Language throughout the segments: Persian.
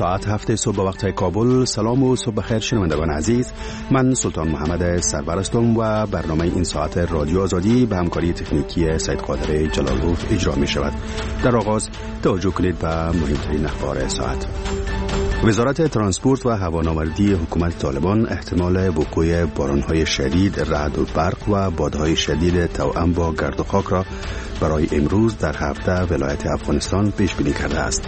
ساعت 7 صبح به وقت کابل. سلام و صبح بخیر شنوندگان عزیز، من سلطان محمد سرور هستم و برنامه این ساعت رادیو آزادی به همکاری تکنیکی سید قادر جلالوف اجرا می شود. در آغاز توجه کنید به مهمترین اخبار ساعت. وزارت ترانسپورت و هوانوردی حکومت طالبان احتمال وقوع بارانهای شدید، رعد و برق و بادهای شدید توأم با گرد و خاک را برای امروز در 17 ولایت افغانستان پیش بینی کرده است.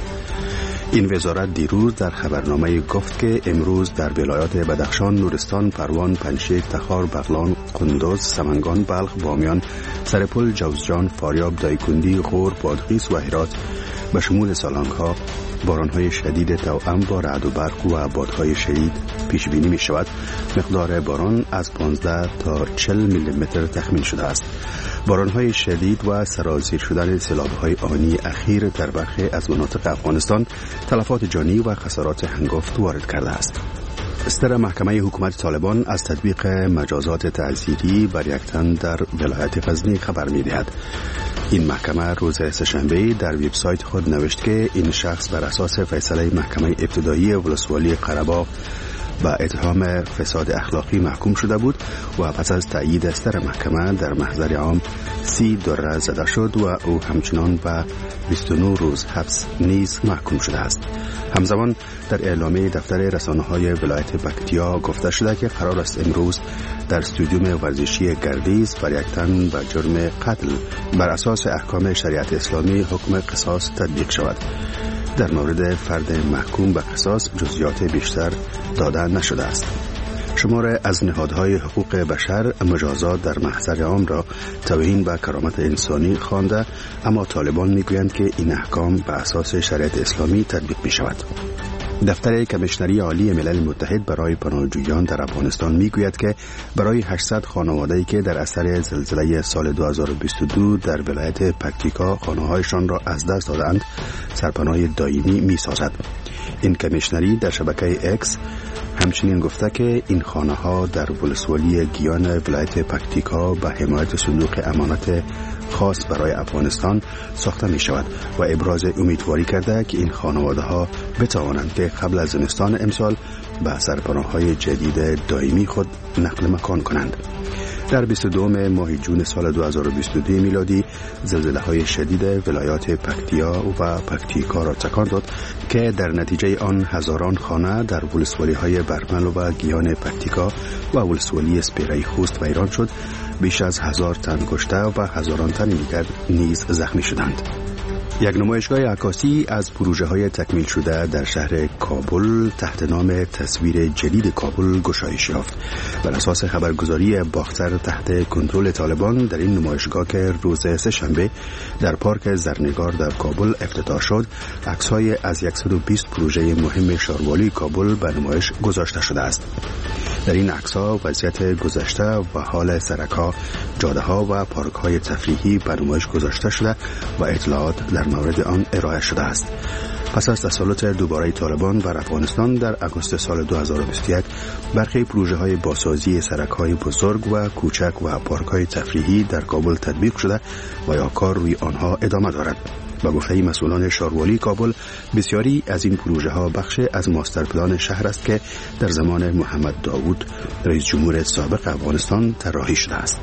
این وزارت دیروز در خبرنامه گفت که امروز در ولایات بدخشان، نورستان، پروان، پنشیر، تخار، بغلان، قندوز، سمنگان، بلخ، بامیان، سرپل، جوزجان، فاریاب، دایکندی، غور، بادغیس و هرات به شمول سالنگ‌ها بارانهای شدید توأم با رعد و برق و بادهای شدید پیش بینی می شود. مقدار باران از 15 تا 40 میلیمتر تخمین شده است. بارانهای شدید و سرازیر شدن سیلاب‌های آنی اخیر در برخی از مناطق افغانستان تلفات جانی و خسارات هنگفت وارد کرده است. استر محکمه حکومت طالبان از تطبیق مجازات تعزیری بر یک تن در ولایت غزنی خبر می دهد. این محکمه روز سه‌شنبه در وبسایت خود نوشت که این شخص بر اساس فیصله محکمه ابتدایی ولسوالی قره‌باغ با اتهام فساد اخلاقی محکوم شده بود و پس از تأیید استر محکمه در محضر عام 30 دره زده شد و او همچنان به 29 روز حبس نیز محکوم شده است. همزمان در اعلامیه دفتر رسانه‌های ولایت پکتیا گفته شده که قرار است امروز در استادیوم ورزشی گردیز بر یک تن به جرم قتل بر اساس احکام شریعت اسلامی حکم قصاص تطبیق شود. در مورد فرد محکوم به قصاص جزئیات بیشتر داده نشده است. شمار از نهادهای حقوق بشر مجازات در محضر عام را توهین به کرامت انسانی خوانده، اما طالبان میگویند که این احکام به اساس شریعت اسلامی تطبیق می شود. دفتر کمیشنری عالی ملل متحد برای پناهجویان در افغانستان میگوید که برای 800 خانواده‌ای که در اثر زلزله سال 2022 در ولایت پکتیکا خانه‌هایشان را از دست دادند، سرپناه دائمی می‌سازد. این کمیشنری در شبکه اکس همچنین گفته که این خانه‌ها در ولسوالی گیان ولایت پکتیکا به حمایت صندوق امانت خاص برای افغانستان ساخته می شود و ابراز امیدواری کرده که این خانواده‌ها بتوانند که قبل از زمستان امسال به سرپناه‌های جدید دائمی خود نقل مکان کنند. در 22 ماه جون سال 2022 میلادی زلزله‌های شدید ولایات پکتیا و پکتیکا را تکان داد که در نتیجه آن هزاران خانه در ولسوالی‌های برمل و گیان پکتیکا و ولسوالی سپیره خوست ویران شد. بیش از 1000 تن کشته و هزاران تن دیگر نیز زخمی شدند. یک نمایشگاه عکاسی از پروژه‌های تکمیل شده در شهر کابل تحت نام تصویر جدید کابل گشایش یافت. بر اساس خبرگزاری باختر تحت کنترل طالبان در این نمایشگاه که روز سه‌شنبه در پارک زرنگار در کابل افتتاح شد، عکس‌های از 120 پروژه مهم شهروالی کابل به نمایش گذاشته شده است. در این عکس‌ها وضعیت گذشته و حال سرک‌ها، جاده‌ها و پارک‌های تفریحی به نمایش گذاشته شده و اطلاعات در مورد آن ارائه شده است. پس از تسلط دوباره طالبان بر افغانستان در آگوست سال 2021 برخی پروژه‌های بازسازی سرک‌های بزرگ و کوچک و پارک‌های تفریحی در کابل تطبیق شده و یا کار روی آنها ادامه دارد. با گفته مسئولان شهروالی کابل، بسیاری از این پروژه ها بخش از ماستر پلان شهر است که در زمان محمد داوود رئیس جمهور سابق افغانستان طراحی شده است.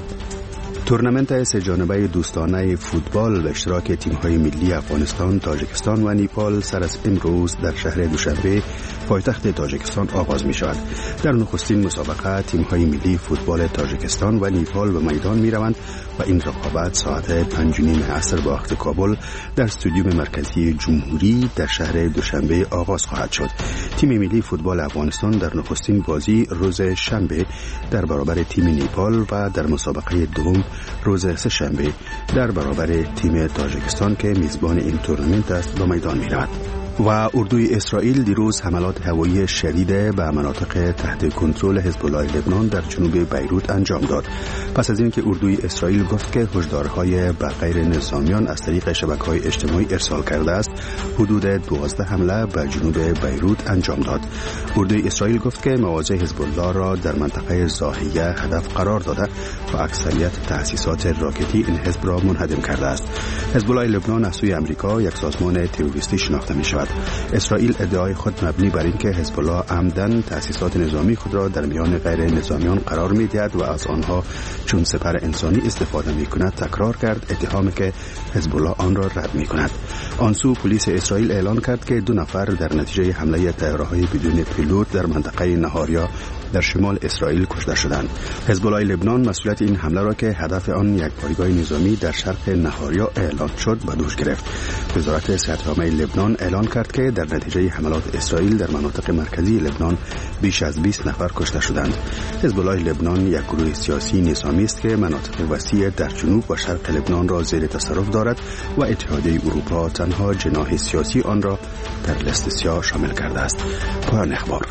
تورنمنت سه جانبه دوستانه فوتبال به اشتراک تیم‌های ملی افغانستان، تاجیکستان و نیپال سر از امروز در شهر دوشنبه پایتخت تاجیکستان آغاز می شود. در نخستین مسابقه تیم‌های ملی فوتبال تاجیکستان و نیپال به میدان می روند و این رقابت ساعت 5:30 عصر به وقت کابل در استادیوم مرکزی جمهوری در شهر دوشنبه آغاز خواهد شد. تیم ملی فوتبال افغانستان در نخستین بازی روز شنبه در برابر تیم نیپال و در مسابقه دوم روز سه‌شنبه در برابر تیم تاجیکستان که میزبان این تورنمنت است به میدان می رود. و اردوی اسرائیل دیروز حملات هوایی شدید به مناطق تحت کنترل حزب الله لبنان در جنوب بیروت انجام داد. پس از اینکه اردوی اسرائیل گفت که هشدارهای به غیر نظامیان از طریق شبکه‌های اجتماعی ارسال کرده است، حدود 12 حمله به جنوب بیروت انجام داد. اردوی اسرائیل گفت که مواضع حزب الله را در منطقه ضاحیه هدف قرار داده و اکثریت تأسیسات راکتی این حزب را منهدم کرده است. حزب الله لبنان از سوی آمریکا یک سازمان تروریستی شناخته می شود. اسرائیل ادعای خود مبنی بر اینکه حزب الله عمدن تأسیسات نظامی خود را در میان غیر نظامیان قرار می‌دهد و از آنها چون سپر انسانی استفاده می‌کند تکرار کرد، اتهامی که حزب الله آن را رد می‌کند. آن سو پلیس اسرائیل اعلان کرد که 2 نفر در نتیجه حمله طیاره‌های بدون پیلوت در منطقه نهاریا در شمال اسرائیل کشته شدند. حزب الله لبنان مسئولیت این حمله را که هدف آن یک پایگاه نظامی در شرق نهاریا اعلان شد به دوش گرفت. وزارت صحت عامه لبنان اعلان کرد که در نتیجه حملات اسرائیل در مناطق مرکزی لبنان بیش از 20 نفر کشته شدند. حزب الله لبنان یک گروه سیاسی نظامی است که مناطق وسیع در جنوب و شرق لبنان را زیر تصرف دارد و اتحادیه اروپا تنها جناح سیاسی آن را در لیست سیاه شامل کرده است. پایان اخبار.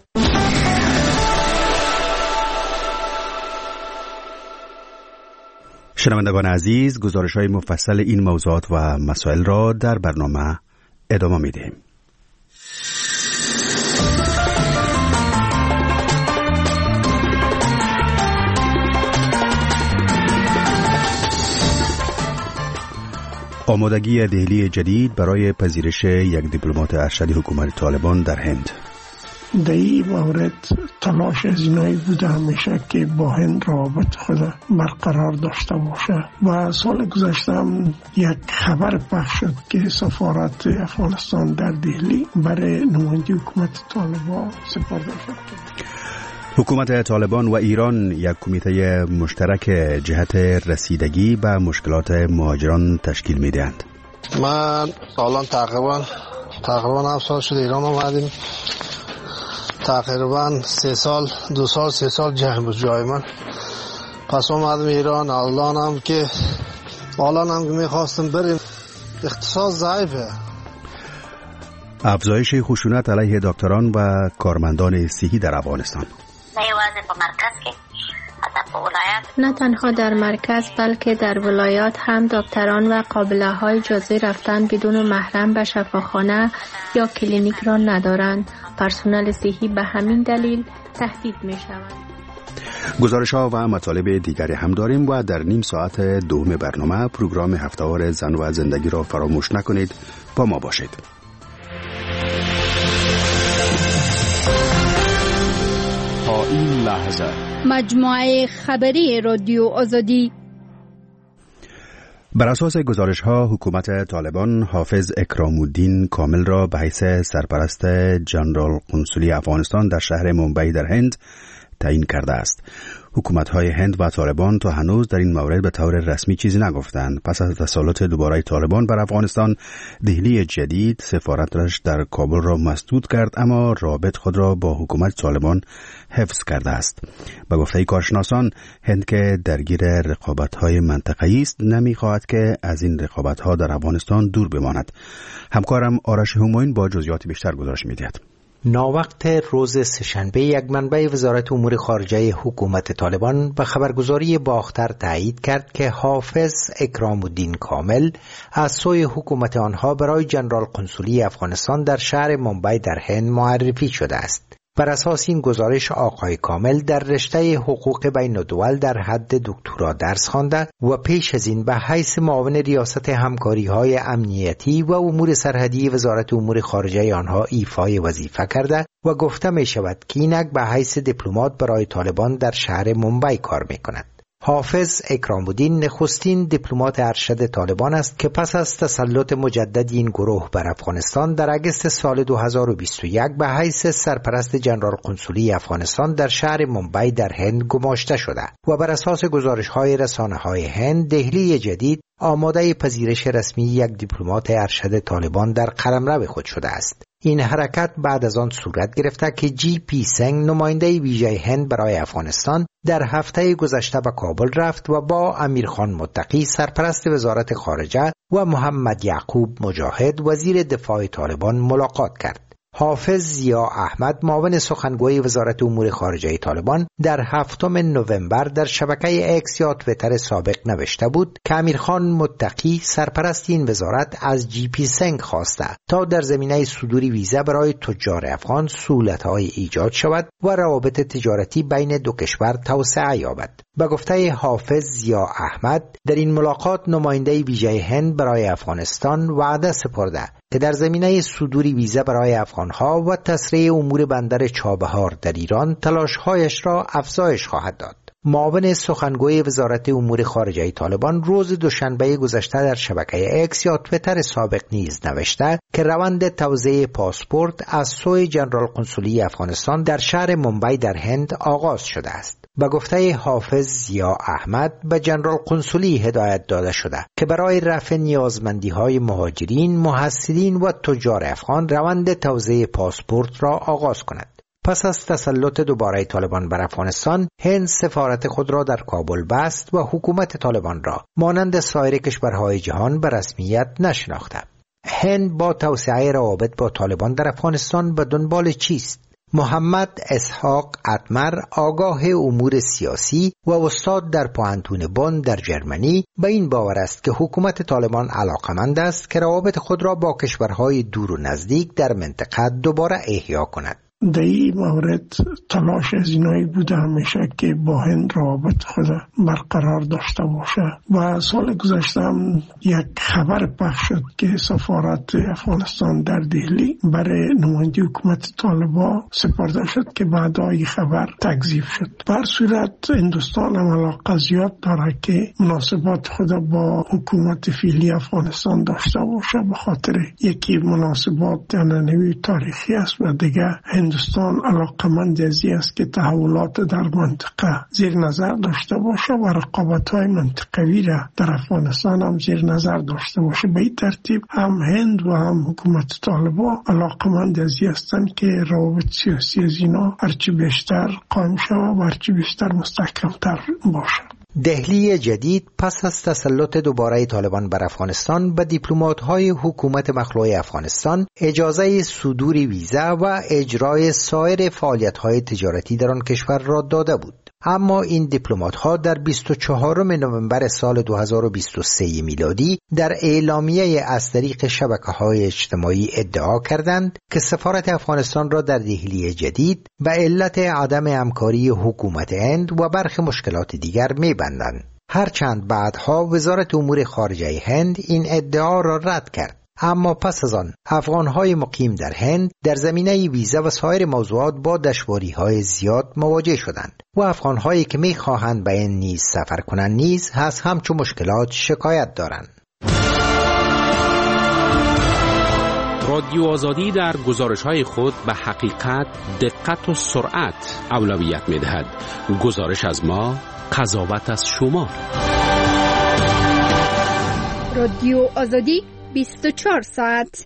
شنوندگان عزیز، گزارش‌های مفصل این موضوعات و مسائل را در برنامه ادامه می‌دهیم. آمادگی دهلی جدید برای پذیرش یک دیپلمات ارشد حکومت طالبان در هند. در این مورد تلاش از اینایی بوده همیشه که با هند روابط خود برقرار داشته باشه و سال گذشته هم یک خبر پخش شد که سفارت افغانستان در دهلی برای نماینده حکومت طالبان سپرده شد. حکومت طالبان و ایران یک کمیته مشترک جهت رسیدگی به مشکلات مهاجران تشکیل می‌دهند. من الان تقریبا 7 سال شده ایران آمدیم. تقریبا 2 سال جای من. پس آمدم ایران. الان هم که میخواستم بریم اقتصاد ضعیفه. افزایش خشونت علیه دکتران و کارمندان صحی در افغانستان. نه تنها در مرکز بلکه در ولایات هم دکتران و قابله‌های اجازه رفتن بدون محرم به شفاخانه یا کلینیک را ندارند. پرسنل صحی به همین دلیل تهدید می‌شوند. گزارش‌ها و مطالب دیگری هم داریم و در نیم ساعت دوم برنامه پروگرام هفته‌وار زن و زندگی را فراموش نکنید. با ما باشید. تا این لحظه مجموعه خبری رادیو آزادی. بر اساس گزارش‌ها حکومت طالبان حافظ اکرام الدین کامل را به حیث سرپرست جنرال قنصلی افغانستان در شهر ممبئی در هند تعیین کرده است. حکومت‌های هند و طالبان تا هنوز در این مورد به طور رسمی چیزی نگفتند. پس از تسلط دوباره طالبان بر افغانستان، دهلی جدید سفارتش در کابل را مسدود کرد، اما رابط خود را با حکومت طالبان حفظ کرده است. به گفته کارشناسان، هند که درگیر رقابت‌های منطقه‌ای است، نمی‌خواهد که از این رقابت‌ها در افغانستان دور بماند. همکارم آرش همایون با جزئیات بیشتر گزارش می‌دهد. ناوقت روز سه‌شنبه یک منبع وزارت امور خارجه حکومت طالبان به خبرگزاری باختر تایید کرد که حافظ اکرام الدین کامل از سوی حکومت آنها برای جنرال قنصلی افغانستان در شهر ممبئی در هند معرفی شده است. بر اساس این گزارش آقای کامل در رشته حقوق بین الدول در حد دکترا درس خوانده و پیش از این به حیث معاون ریاست همکاری‌های امنیتی و امور سرحدی وزارت امور خارجه آنها ایفای وظیفه کرده و گفته می شود که اینک به حیث دیپلمات برای طالبان در شهر ممبئی کار می کند. حافظ اکرام الدین نخستین دیپلمات ارشد طالبان است که پس از تسلط مجدد این گروه بر افغانستان در اگست سال 2021 به حیث سرپرست جنرال قنصلی افغانستان در شهر ممبئی در هند گماشته شده و بر اساس گزارش‌های رسانه‌های هند، دهلی جدید آماده پذیرش رسمی یک دیپلمات ارشد طالبان در قلمرو خود شده است. این حرکت بعد از آن صورت گرفته که جی پی سنگ نماینده ویژه هند برای افغانستان در هفته گذشته به کابل رفت و با امیرخان متقی سرپرست وزارت خارجه و محمد یعقوب مجاهد وزیر دفاع طالبان ملاقات کرد. حافظ ضیا احمد معاون سخنگوی وزارت امور خارجه طالبان در 7 نوامبر در شبکه اکس یا توییتر سابق نوشته بود که امیرخان متقی سرپرست این وزارت از جی پی سنگ خواسته تا در زمینه صدور ویزا برای تجار افغان سهولت‌های ایجاد شود و روابط تجارتی بین دو کشور توسعه یابد. به گفته حافظ ضیا احمد، در این ملاقات نماینده ویژه هند برای افغانستان وعده سپرده که در زمینه صدور ویزا برای افغانها و تسریع امور بندر چابهار در ایران تلاش‌هایش را افزایش خواهد داد. معاون سخنگوی وزارت امور خارجه طالبان روز دوشنبه گذشته در شبکه اکس یا توییتر سابق نیز نوشته که روند توزیع پاسپورت از سوی جنرال قنصلی افغانستان در شهر ممبئی در هند آغاز شده است. به گفته حافظ ضیا احمد به جنرال قنصلی هدایت داده شده که برای رفع نیازمندی‌های مهاجرین، محصلین و تجار افغان روند توزیع پاسپورت را آغاز کند. پس از تسلط دوباره طالبان بر افغانستان، هند سفارت خود را در کابل بست و حکومت طالبان را مانند سایر کشورهای جهان به رسمیت نشناخته. هند با توسعه روابط با طالبان در افغانستان به دنبال چیست؟ محمد اسحاق اتمر، آگاه امور سیاسی و استاد در پوهنتون بن در جرمنی، به این باور است که حکومت طالبان علاقمند است که روابط خود را با کشورهای دور و نزدیک در منطقه دوباره احیا کند. در این مورد تلاش از اینایی بوده همیشه که با هند روابط خود برقرار داشته باشه و سال گذشته هم یک خبر پخش شد که سفارت افغانستان در دهلی برای نماینده حکومت طالبان سپرده شد که بعد این خبر تکذیب شد. بر صورت هندوستان هم علاقه زیاد داره که مناسبات خود با حکومت فعلی افغانستان داشته باشه، به خاطر یکی مناسبات عنعنوی تاریخی است و دیگه هندوستان علاقمند است که تحولات در منطقه زیر نظر داشته باشه و رقابت‌های منطقوی را در افغانستان هم زیر نظر داشته باشه. به این ترتیب هم هند و هم حکومت طالبان علاقمند هستند که روابط سیاسی از اینا هرچی بیشتر قائم شود و هرچی بیشتر مستحکم‌تر باشه. دهلی جدید پس از تسلط دوباره طالبان بر افغانستان به دیپلمات‌های حکومت مخلوع افغانستان اجازه صدور ویزا و اجرای سایر فعالیت‌های تجارتی در آن کشور را داده بود. اما این دیپلمات‌ها در 24 نوامبر سال 2023 میلادی در اعلامیه از طریق شبکه‌های اجتماعی ادعا کردند که سفارت افغانستان را در دهلی جدید به علت عدم همکاری حکومت هند و برخی مشکلات دیگر می‌بندند. هرچند بعدها وزارت امور خارجه هند این ادعا را رد کرد. اما پس از آن افغان‌های مقیم در هند در زمینه ویزا و سایر موضوعات با دشواری‌های زیاد مواجه شدند و افغان‌هایی که می‌خواهند به این نیز سفر کنند نیز از همچون مشکلات شکایت دارند. رادیو آزادی در گزارش‌های خود به حقیقت، دقت و سرعت اولویت می‌دهد. گزارش از ما، قضاوت از شما. رادیو آزادی 24 ساعت.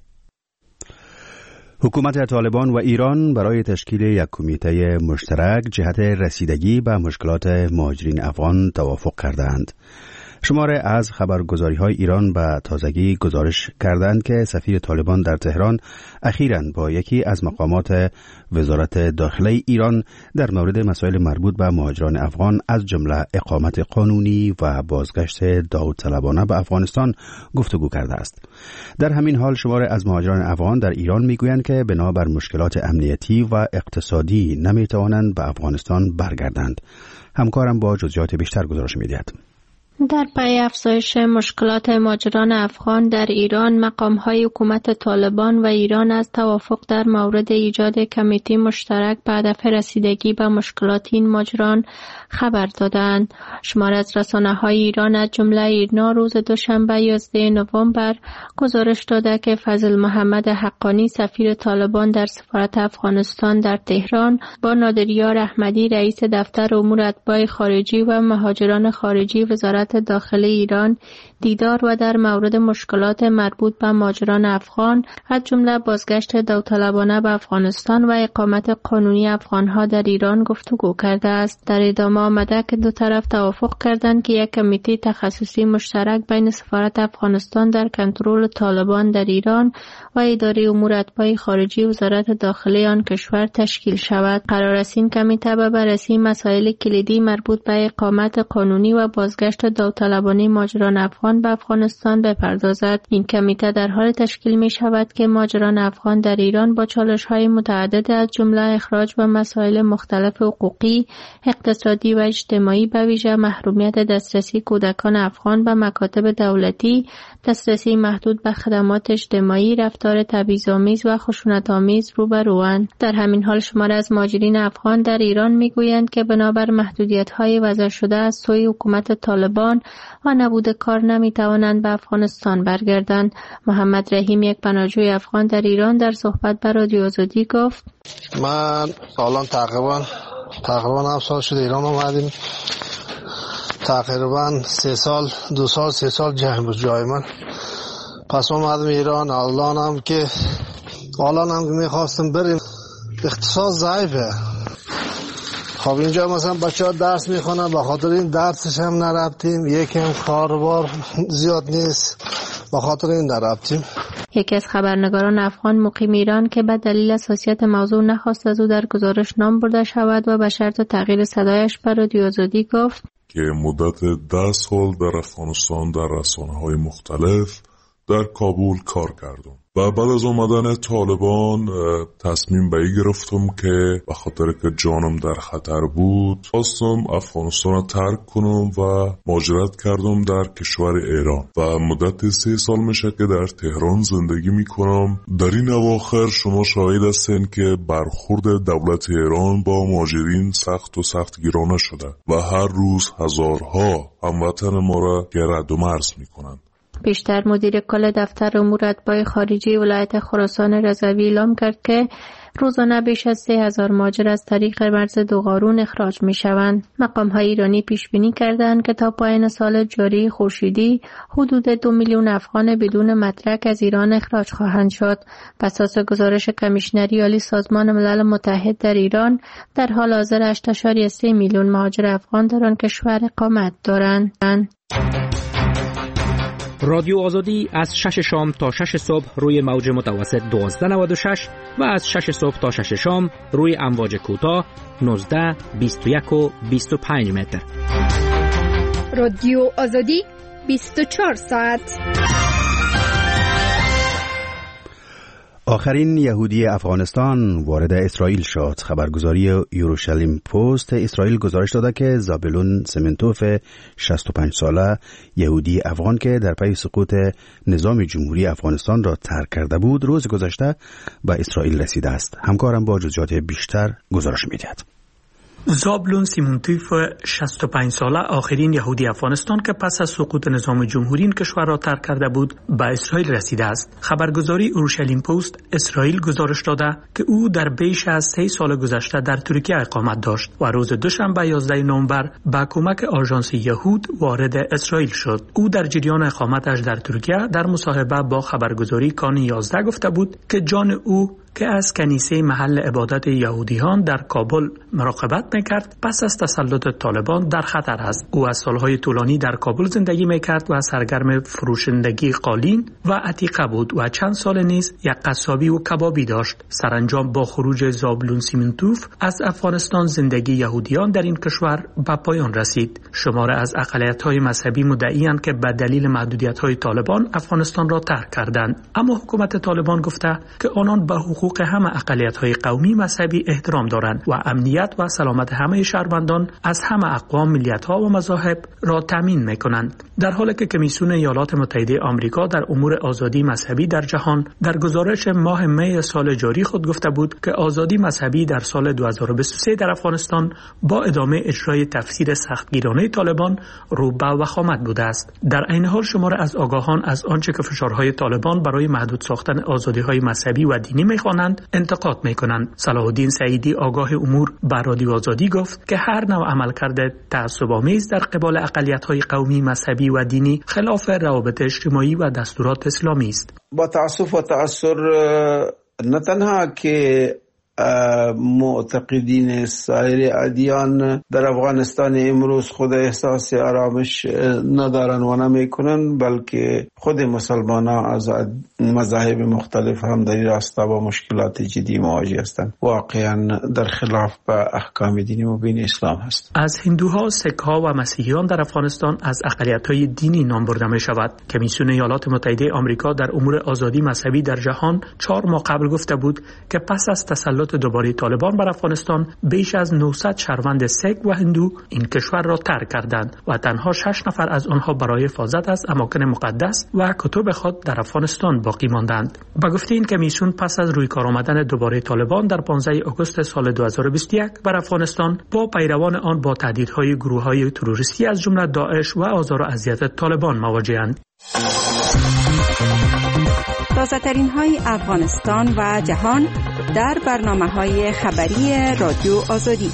حکومت طالبان و ایران برای تشکیل یک کمیته مشترک جهت رسیدگی به مشکلات مهاجرین افغان توافق کردند. شماره از خبرگزاری‌های ایران به تازگی گزارش کردند که سفیر طالبان در تهران اخیراً با یکی از مقامات وزارت داخله ایران در مورد مسائل مربوط به مهاجران افغان از جمله اقامت قانونی و بازگشت داوطلبانه به افغانستان گفتگو کرده است. در همین حال شماره از مهاجران افغان در ایران میگویند که بنابر مشکلات امنیتی و اقتصادی نمیتوانند به افغانستان برگردند. همکارم با جزئیات بیشتر گزارش می‌دهد. در پی افزایش مشکلات مهاجران افغان در ایران، مقام‌های حکومت طالبان و ایران از توافق در مورد ایجاد کمیته مشترک به هدف رسیدگی به مشکلات این مهاجران خبر دادند. شمار از رسانه‌های ایران از جمله ایرنا روز دوشنبه 11 نوامبر گزارش داده که فضل محمد حقانی سفیر طالبان در سفارت افغانستان در تهران با نادریار احمدی رئیس دفتر امور اتباع خارجی و مهاجران خارجی وزارت داخله ایران دیدار و در مورد مشکلات مربوط به مهاجران افغان از جمله بازگشت داوطلبانه به افغانستان و اقامت قانونی افغانها در ایران گفتگو کرده است. در ادامه آمده که دو طرف توافق کردند که یک کمیته تخصصی مشترک بین سفارت افغانستان در کنترل طالبان در ایران و اداره امور اتباع خارجی وزارت داخله آن کشور تشکیل شود. قرار است این کمیته به بررسی مسائل کلیدی مربوط به اقامت قانونی و بازگشت داوطلبانه مهاجران افغان به افغانستان بپردازد. این کمیته در حال تشکیل می شود که مهاجران افغان در ایران با چالش‌های متعدد از جمله اخراج و مسائل مختلف حقوقی، اقتصادی و اجتماعی به ویژه محرومیت دسترسی کودکان افغان به مکاتب دولتی، دسترسی محدود به خدمات اجتماعی، رفتار تبعیض‌آمیز و خشونت‌آمیز روبروند. در همین حال شماری از مهاجرین افغان در ایران میگویند که بنابر محدودیت‌های وضع شده از سوی حکومت طالبان و نبود کار نمی‌توانند به افغانستان برگردند. محمد رحیم، یک پناهجوی افغان در ایران، در صحبت با رادیو آزادی گفت: من الان تقریبا 7 سال شده ایران اومدیم. تقریبا 3 سال جنگ بود جای من. پس اومدم ایران. الانم که میخواستم بریم، اقتصاد ضعیفه. خب اینجا مثلا بچه‌ها درس میخونن، به خاطر این درسش هم نرفتیم. یکم کاربار زیاد نیست، به خاطر این نرفتیم. یکی از خبرنگاران افغان مقیم ایران که به دلیل حساسیت موضوع نخواست از او در گزارش نام برده شود و به شرط تغییر صدایش به رادیو آزادی گفت که مدت 10 سال در افغانستان در رسانه‌های مختلف در کابل کار کردم و بعد از آمدن طالبان تصمیم به این گرفتم که به خاطر که جانم در خطر بود خواستم افغانستان را ترک کنم و مهاجرت کردم در کشور ایران و مدت 3 سال میشه که در تهران زندگی میکنم. در این اواخر شما شاهد هستین که برخورد دولت ایران با مهاجرین سخت گیرانه شده و هر روز هزارها هموطن ما را رد و مرز میکنند. پیشتر مدیر کل دفتر امور اتباع خارجی ولایت خراسان رضوی اعلام کرد که روزانه بیش از 3000 مهاجر از طریق مرز دوغارون اخراج می شوند. مقام‌های ایرانی پیش بینی کردند که تا پایان سال جاری خورشیدی حدود 2 میلیون افغان بدون مدرک از ایران اخراج خواهند شد. بر اساس گزارش کمیشنری عالی سازمان ملل متحد در ایران، در حال حاضر 8.3 میلیون مهاجر افغان در آن کشور اقامت دارند. رادیو آزادی از 6 شام تا 6 صبح روی موج متوسط 1296 و از 6 صبح تا 6 شام روی امواج کوتاه 19، 21 و 25 متر. رادیو آزادی 24 ساعت. آخرین یهودی افغانستان وارد اسرائیل شد. خبرگزاری یروشلیم پست اسرائیل گزارش داده که زابلون سمنتوف 65 ساله یهودی افغان که در پی سقوط نظام جمهوری افغانستان را ترک کرده بود روز گذشته به اسرائیل رسیده است. همکارم با جزئیات بیشتر گزارش می‌دهد. زابلون سیمونتوف 65 ساله آخرین یهودی افغانستان که پس از سقوط نظام جمهوری این کشور را ترک کرده بود به اسرائیل رسیده است. خبرگزاری یروشلیم پست اسرائیل گزارش داده که او در بیش از 3 سال گذشته در ترکیه اقامت داشت و روز دوشنبه 11 نوامبر با کمک آژانس یهود وارد اسرائیل شد. او در جریان اقامتش در ترکیه در مصاحبه با خبرگزاری کان 11 گفته بود که جان او که از کنیسه محل عبادت یهودیان در کابل مراقبت میکرد پس از تسلط طالبان در خطر است. او از سالهای طولانی در کابل زندگی میکرد و سرگرم فروشندگی قالین و عتیقه بود و چند سال نیز یک قصابی و کبابی داشت. سرانجام با خروج زابلون سیمنتوف از افغانستان زندگی یهودیان در این کشور به پایان رسید. شماره از اقلیت‌های مذهبی مدعی‌اند که به دلیل محدودیت‌های طالبان افغانستان را ترک کردند، اما حکومت طالبان گفته که آنان به حقوق همه اقلیت‌های قومی مذهبی احترام دارند و امنیت و سلامت همه شهروندان از همه اقوام، ملیت‌ها و مذاهب را تامین می‌کنند. در حالی که کمیسیون ایالات متحده آمریکا در امور آزادی مذهبی در جهان در گزارش ماه می سال جاری خود گفته بود که آزادی مذهبی در سال 2023 در افغانستان با ادامه اجرای تفسیر سختگیرانه طالبان رو به وخامت بوده است. در عین حال شماره از آگاهان از آنچه که فشارهای طالبان برای محدود ساختن آزادی‌های مذهبی و دینی می‌خوانند انتقاد می‌کنند. صلاح الدین سعیدی آگاه امور به رادیو آزادی گفت که هر نوع عملکرد تعصب‌آمیز در قبال اقلیت‌های قومی، مذهبی و دینی خلاف روابط اجتماعی و دستورات اسلامی است. با تعصب و تأثر نه تنها که معتقدین سایر ادیان در افغانستان امروز خود احساس آرامش ندارن و نمیکنن، بلکه خود مسلمان ها از مذاهب مختلف هم در این راستا با مشکلات جدی مواجه هستند. واقعا در خلاف با احکام دینی مبین اسلام هست. از هندوها، سک‌ها و مسیحیان در افغانستان از اقلیت‌های دینی نام برده می شود. کمیسیون ایالات متحده آمریکا در امور آزادی مذهبی در جهان 4 ماه قبل گفته بود که پس از تسلط دوباره طالبان بر افغانستان بیش از 900 شهروند سک و هندو این کشور را ترک کردند و تنها 6 نفر از آنها برای حفاظت از اماکن مقدس و کتب خود در افغانستان باقی ماندند. با گفته این کمیسیون پس از روی کار آمدن دوباره طالبان در 15 آگوست سال 2021 بر افغانستان با پیروان آن با تهدیدهای گروه‌های تروریستی از جمله داعش و آزار و اذیت طالبان مواجه‌اند. تازه‌ترین های افغانستان و جهان در برنامه‌های خبری رادیو آزادی.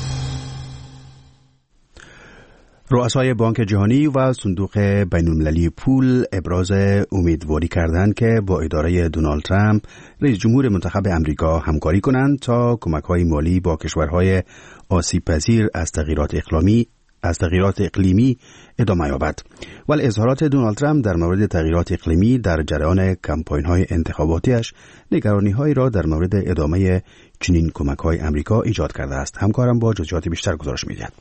رؤسای بانک جهانی و صندوق بین‌المللی پول ابراز امیدواری کردند که با اداره دونالد ترامپ رئیس جمهور منتخب امریکا همکاری کنند تا کمک‌های مالی با کشورهای آسیب‌پذیر از تغییرات اقلیمی ادامه یابد. ولی اظهارات دونالد ترامپ در مورد تغییرات اقلیمی در جریان کمپاین‌های انتخاباتیش نگرانی‌هایی را در مورد ادامه چنین کمک‌های امریکا ایجاد کرده است. همکارم با جزئیات بیشتر گزارش می‌دهد.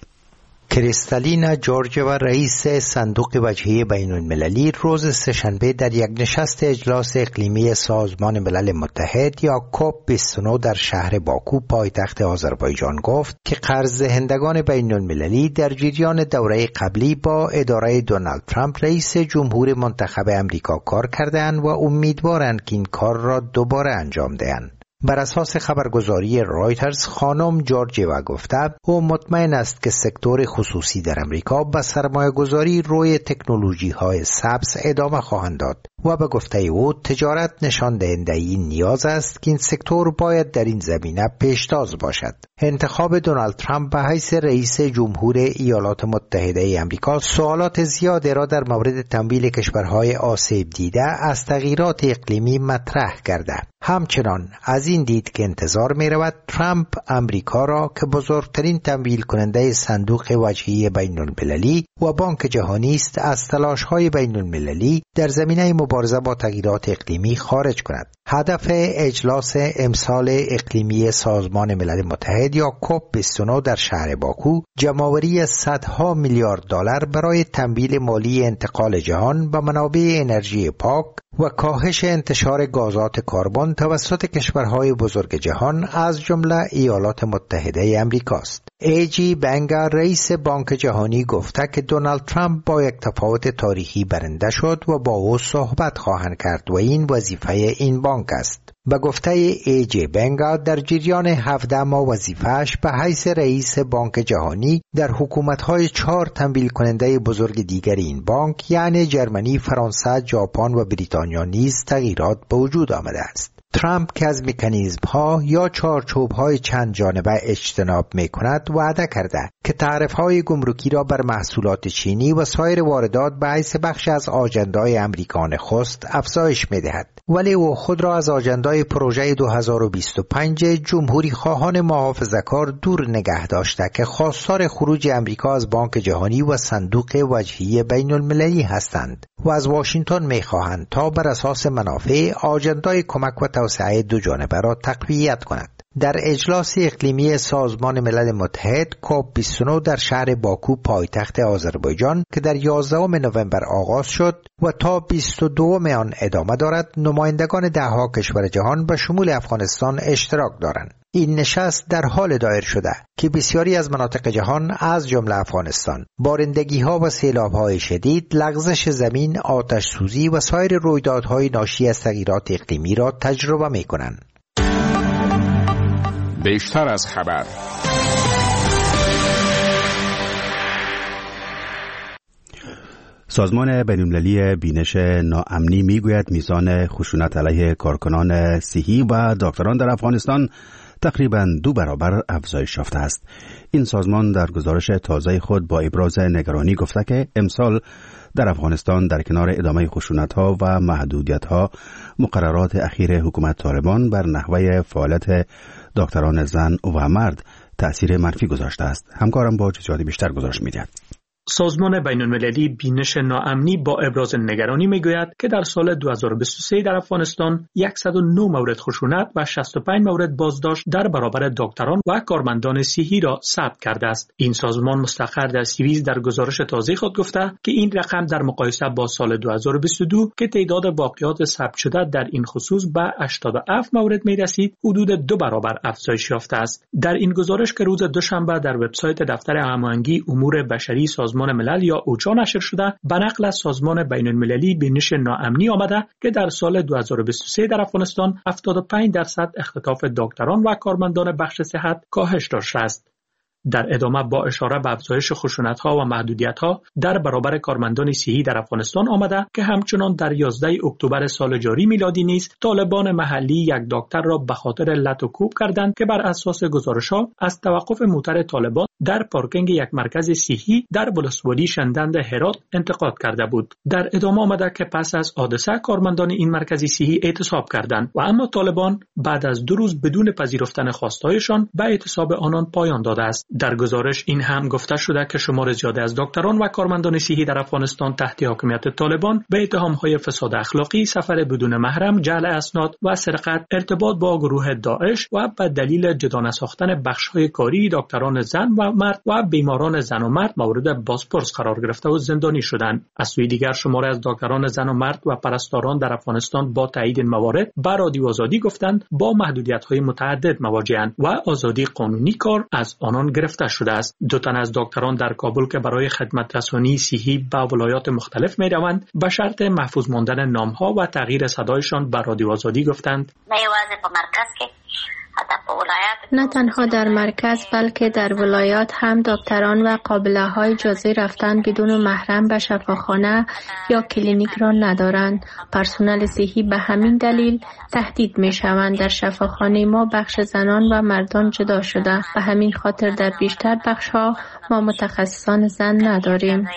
کریستالینا جورجیوا رئیس صندوق وجهی بین المللی روز سه‌شنبه در یک نشست اجلاس اقلیمی سازمان ملل متحد یا کوپ 29 در شهر باکو پایتخت آذربایجان گفت که قرض دهندگان بین المللی در جریان دوره قبلی با اداره دونالد ترامپ رئیس جمهور منتخب امریکا کار کردند و امیدوارند که این کار را دوباره انجام دهند. بر اساس خبرگزاری رایترز خانم جورجیوا گفته او مطمئن است که سکتور خصوصی در امریکا به سرمایه‌گذاری روی تکنولوژی‌های سبز ادامه خواهند داد و به گفته او تجارت نشان دهنده این نیاز است که این سکتور باید در این زمینه پیشتاز باشد. انتخاب دونالد ترامپ به حیث رئیس جمهور ایالات متحده آمریکا سوالات زیادی را در مورد تمویل کشورهای آسیب دیده از تغییرات اقلیمی مطرح کرده. همچنان از این دید که انتظار می رود ترامپ امریکا را که بزرگترین تمویل کننده صندوق وجهی بین المللی و بانک جهانی است از تلاش‌های بین المللی در زمینه مبارزه با تغییرات اقلیمی خارج کند. هدف اجلاس امسال اقلیمی سازمان ملل متحد یا کوپ 29 در شهر باکو جمع‌آوری صدها میلیارد دلار برای تمویل مالی انتقال جهان به منابع انرژی پاک و کاهش انتشار گازات کربن توسط کشورهای بزرگ جهان از جمله ایالات متحده آمریکا است. ایجی بنگر رئیس بانک جهانی گفته که دونالد ترامپ با یک تفاوت تاریخی برنده شد و با او صحبت خواهند کرد و این وظیفه این بانک است. به گفته ایجی بنگر در جریان 17 ماه وظیفه‌اش به حیث رئیس بانک جهانی در حکومت‌های 4 تمویل کننده بزرگ دیگر این بانک یعنی جرمنی، فرانسه، ژاپن و بریتانیا نیز تغییرات به وجود آمده است. ترامپ که از مکانیزم‌ها یا چارچوب‌های چند جانبه اجتناب می‌کند وعده کرده که تعرفه‌های گمرکی را بر محصولات چینی و سایر واردات به حیث بخش از آژندای امریکا نخست افزایش می‌دهد. ولی او خود را از آژندای پروژه 2025 جمهوری خواهان محافظه‌کار دور نگه داشته که خواستار خروج امریکا از بانک جهانی و صندوق وجهی بین المللی هستند و از واشنگتن می‌خواهند تا بر اساس منافع آژندای کمک و توسعه دو جانبه را تقویت کند. در اجلاس اقلیمی سازمان ملل متحد کوپ 29 در شهر باکو پایتخت آذربایجان که در 11 نوامبر آغاز شد و تا 22 آن ادامه دارد، نمایندگان ده‌ها کشور جهان به شمول افغانستان اشتراک دارند. این نشست در حال دایر شده که بسیاری از مناطق جهان از جمله افغانستان بارندگی‌ها و سیلاب‌های شدید، لغزش زمین، آتش سوزی و سایر رویدادهای ناشی از تغییرات اقلیمی را تجربه می‌کنند. بیشتر از خبر. سازمان بین‌المللی بینش ناامنی میگوید میزان خشونت علیه کارکنان صحی و دکتران در افغانستان تقریباً 2 برابر افزایش یافته است. این سازمان در گزارش تازه خود با ابراز نگرانی گفته که امسال در افغانستان در کنار ادامه خشونت‌ها و محدودیت‌ها، مقررات اخیر حکومت طالبان بر نحوه فعالیت دکتران زن و مرد تأثیر منفی گذاشته است. همکارم با جزئیات بیشتر گزارش می‌دهد. سازمان بین‌المللی بینش ناامنی با ابراز نگرانی میگوید که در سال 2023 در افغانستان 109 مورد خشونت و 65 مورد بازداشت در برابر دکتران و کارمندان صحی را ثبت کرده است. این سازمان مستقر در سوئیس در گزارش تازه خود گفته که این رقم در مقایسه با سال 2022 که تعداد واقعات ثبت شده در این خصوص به 87 مورد میرسید، حدود 2 برابر افزایش یافته است. در این گزارش که روز دوشنبه در وبسایت دفتر هماهنگی امور بشری سازمان ملل یا اوچا نشر شده، به نقل از سازمان بین‌المللی بینش ناامنی آمده که در سال 2023 در افغانستان 75% اختطاف دکتران و کارمندان بخش صحت کاهش داشته است. در ادامه با اشاره به افزایش خشونت‌ها و محدودیت‌ها در برابر کارمندان صحی در افغانستان آمده که همچنان در 11 اکتبر سال جاری میلادی نیز طالبان محلی یک دکتر را به خاطر لط و کوب کردند که بر اساس گزارش‌ها از توقف موتر طالبان در پارکینگ یک مرکز صحی در ولسوالی شندند هرات انتقاد کرده بود. در ادامه آمده که پس از حادثه کارمندان این مرکز صحی اعتصاب کردند و اما طالبان بعد از 2 روز بدون پذیرفتن خواستهایشان به اعتصاب آنان پایان داده است. در گزارش این هم گفته شده که شمار زیادی از دکتران و کارمندان صحی در افغانستان تحت حاکمیت طالبان به اتهام‌های فساد اخلاقی، سفر بدون محرم، جعل اسناد و سرقت، ارتباط با گروه داعش و به دلیل جدانه ساختن بخش‌های کاری دکتران زن و مرد و بیماران زن و مرد مورد بازپرس قرار گرفته و زندانی شدند. از سوی دیگر شماری از دکتران زن و مرد و پرستاران در افغانستان با تایید این موارد به رادیو آزادی گفتند با محدودیت‌های متعدد مواجه‌اند و آزادی قانونی کار از آنان گرفته شده است. 2 تن از دکتران در کابل که برای خدمت رسانی صحی به ولایات مختلف می‌روند به شرط محفوظ ماندن نام‌ها و تغییر صدایشان به رادیو آزادی گفتند نه تنها در مرکز بلکه در ولایات هم دکتران و قابله‌های جزئی رفتن بدون محرم به شفاخانه یا کلینیک را ندارند. پرسنل صحی به همین دلیل تهدید می‌شوند. در شفاخانه ما بخش زنان و مردان جدا شده. به همین خاطر در بیشتر بخش‌ها ما متخصصان زن نداریم.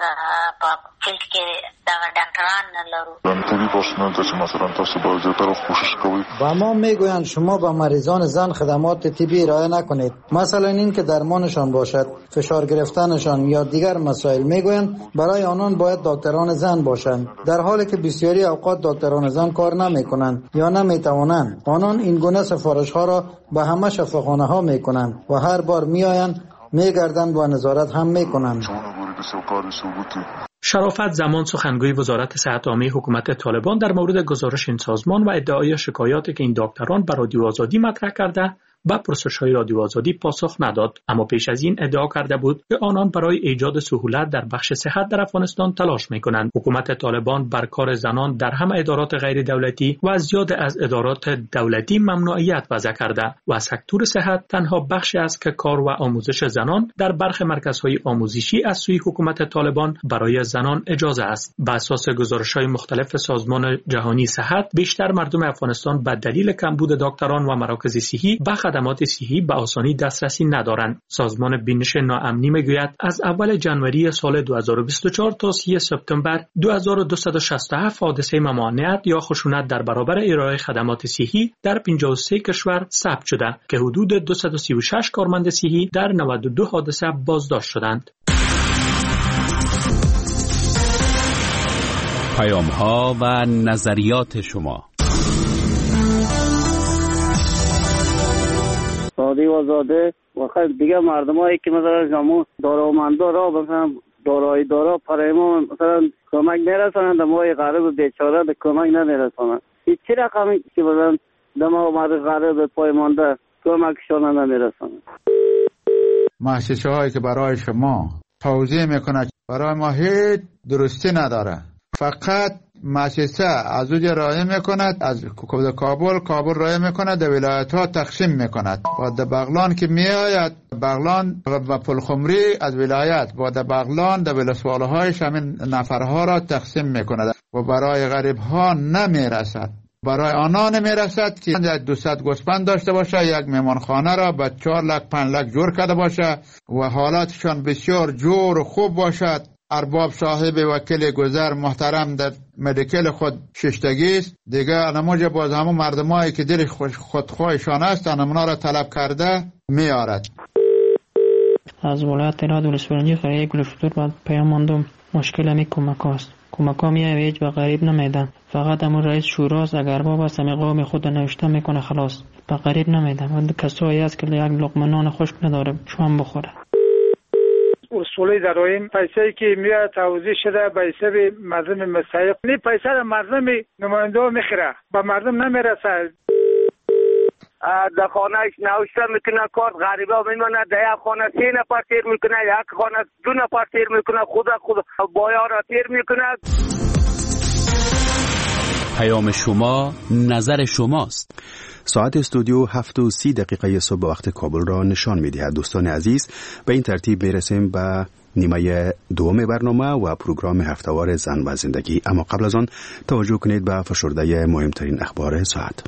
و ما میگویند شما به مریضان زن خدمات طبی ارائه نکنید، مثلا این که درمانشان باشد، فشار گرفتنشان یا دیگر مسائل. میگویند برای آنان باید دکتران زن باشند، در حالی که بسیاری اوقات دکتران زن کار نمیکنند یا نمیتوانند. آنان این گونه سفارش ها را به همه شفاخانه ها میکنند و هر بار میآیند میگردند و نظارت هم میکنند. شرافت زمان سخنگوی وزارت صحت عامه حکومت طالبان در مورد گزارش این سازمان و ادعای شکایاتی که این دکتران به رادیو آزادی مطرح کرده با پرسش‌های رادیو آزادی پاسخ نداد، اما پیش از این ادعا کرده بود که آنان برای ایجاد سهولت در بخش صحت در افغانستان تلاش می‌کنند. حکومت طالبان بر کار زنان در همه ادارات غیر دولتی و زیاد از ادارات دولتی ممنوعیت وضع کرده و سکتور صحت تنها بخشی است که کار و آموزش زنان در برخی مرکزهای آموزشی از سوی حکومت طالبان برای زنان اجازه است. بر اساس گزارش‌های مختلف سازمان جهانی صحت، بیشتر مردم افغانستان به دلیل کمبود دکتران و مراکز صحی به خدمات صحی به آسانی دسترسی ندارند. سازمان بینش ناامنی میگوید از اول جنوری سال 2024 تا 30 سپتامبر 2267 حادثه ممانعت یا خشونت در برابر ارائه خدمات صحی در 53 کشور ثبت شده که حدود 236 کارمند صحی در 92 حادثه بازداشت شدند. پیام‌ها و نظریات شما. ساده و زاده و خیلی دیگه مردمایی که مثلا جامو دارامندا را مثلا دارایی دارا برای ما مثلا کمک نرسانند، ما غریب بیچاره به کمک نمیرسانند. هیچ رقمی که مثلا دما مرد غریب پای مانده کمکشان نمیرسانند. مؤسسه هایی که برای شما توضیح میکنه برای ما هیچ درستی نداره، فقط مؤسسه از اونجا رای میکند، از کابل رای میکند، در ولایت ها تقسیم میکند و در بغلان که میآید بغلان و پلخمری از ولایت و در بغلان در ولسواله هایش همین نفرها را تقسیم میکند و برای غریب ها نمیرسد. برای آنها نمیرسد که 200 گوسفند داشته باشه، یک مهمانخانه را به 4 لک 5 لک جور کرده باشه و حالاتشان بسیار جور و خوب باشد ارباب صاحب وکیل گذر محترم در مدیکل خود ششتگی است. دیگه نموجه باز همون مردمایی که دل خودخواهشان است انمونا را طلب کرده میارد. از ولایت تهران ولسوالی خیلی گلفتور و پیام ماندم مشکل همی کمک هست. کمک ها میه هیچ به غریب نمیدن. فقط همون رئیس شوراست اگر باب است همی قوم خود نوشته میکنه خلاص به غریب نمیدن. و کسایی هست که یک لقمه نان خشک نداره شوام بخوره. اصولی داریم پیسه که میاد توضیح شده به حساب مردم مستحق نی پیسه را مردم نماینده میخره به مردم نمیرسه. در خانه نوشته میکنه کارت غریبا میمونه در یک خانه 3 نفر تیر میکنه یک خانه 2 نفر تیر میکنه خود بایا را تیر میکنه. پیام شما نظر شماست. ساعت استودیو 7:30 صبح وقت کابل را نشان می‌دهد. دوستان عزیز، به این ترتیب میرسیم به نیمه دوم برنامه و پروگرام هفته‌وار زن و زندگی. اما قبل از آن توجه کنید به فشرده مهمترین اخبار ساعت.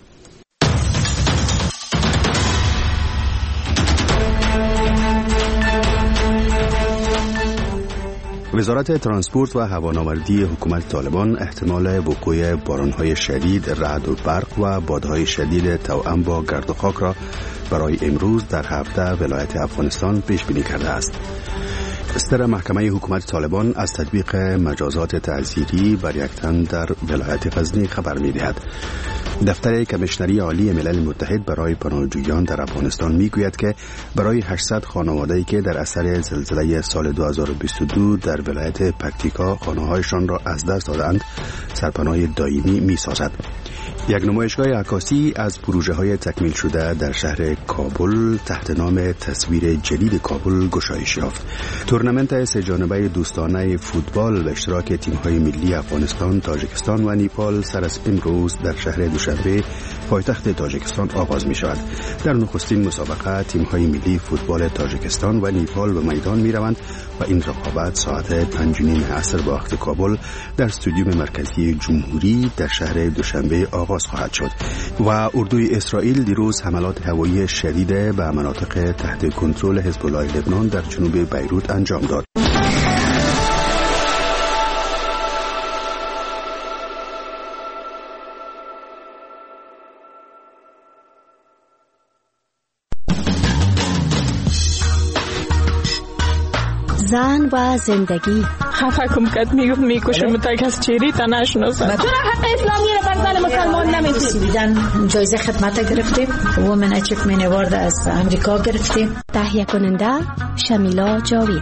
وزارت ترانسپورت و هوانوردی حکومت طالبان احتمال وقوع باران‌های شدید، رعد و برق و بادهای شدید توأم با گرد و خاک را برای امروز در 17 ولایت افغانستان پیش بینی کرده است. صدر محکمه حکومت طالبان از تطبیق مجازات تعزیری بر یک تن در ولایت غزنی خبر می‌دهد. دفتر کمیشنری عالی ملل متحد برای پناهجویان در افغانستان میگوید که برای 800 خانواده‌ای که در اثر زلزله سال 2022 در ولایت پکتیکا خانه‌هایشان را از دست دادند، سرپناه دائمی می‌سازد. یک نمایشگاه عکاسی از پروژه‌های تکمیل شده در شهر کابل تحت نام تصویر جدید کابل گشایش یافت. تورنمنت سه‌جانبه دوستانه فوتبال به اشتراک تیم‌های ملی افغانستان، تاجیکستان و نیپال سر از امروز در شهر دوشنبه پایتخت تاجیکستان آغاز می‌شود. در نخستین مسابقه تیم‌های ملی فوتبال تاجیکستان و نیپال به میدان می‌روند و این رقابت ساعت 5:30 عصر به وقت کابل در استادیوم مرکزی جمهوری در شهر دوشنبه آغاز خواهد شد. و اردوی اسرائیل دیروز حملات هوایی شدید به مناطق تحت کنترل حزب الله لبنان در جنوب بیروت انجام داد. زن و زندگی. خفه کم کد میکشم تا کس چیری تا نشناسد. چرا حق اسلامی رو بر زن مسلمان نمیدید؟ جایزه خدمت گرفتیم. وومن اچیومنت اوارد از امریکا گرفتیم. تهیه کننده شمیلا جاوید.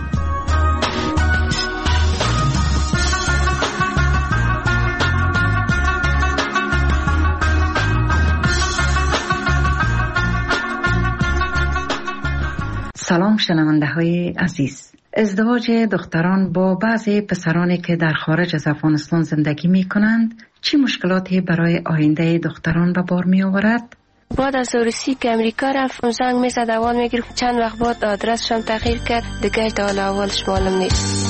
سلام شنونده های عزیز. ازدواج دختران با بعضی پسرانی که در خارج از افغانستان زندگی می کنند چه مشکلاتی برای آینده دختران به بار می آورد؟ بعد از ورسی که امریکا رفت اون زنگ می زد اول می گرفت، چند وقت بعد آدرسشم تغییر کرد، دیگه حال اولش معلوم نیست.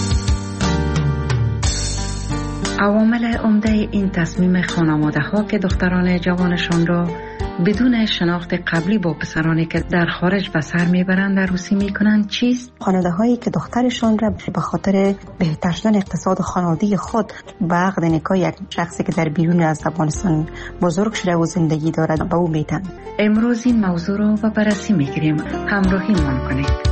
عوامل عمده این تصمیم خانواده ها که دختران جوانشان را بدون شناخت قبلی با پسرانی که در خارج به سر میبرند عروسی میکنند چیست؟ خانواده هایی که دخترشان را به خاطر بهتر شدن اقتصاد خانوادگی خود به عقد نکاح یک شخصی که در بیرون از افغانستان بزرگ شده و زندگی دارد به او میتن. امروز این موضوع را به بررسی میگیریم. همراهی مان کنید.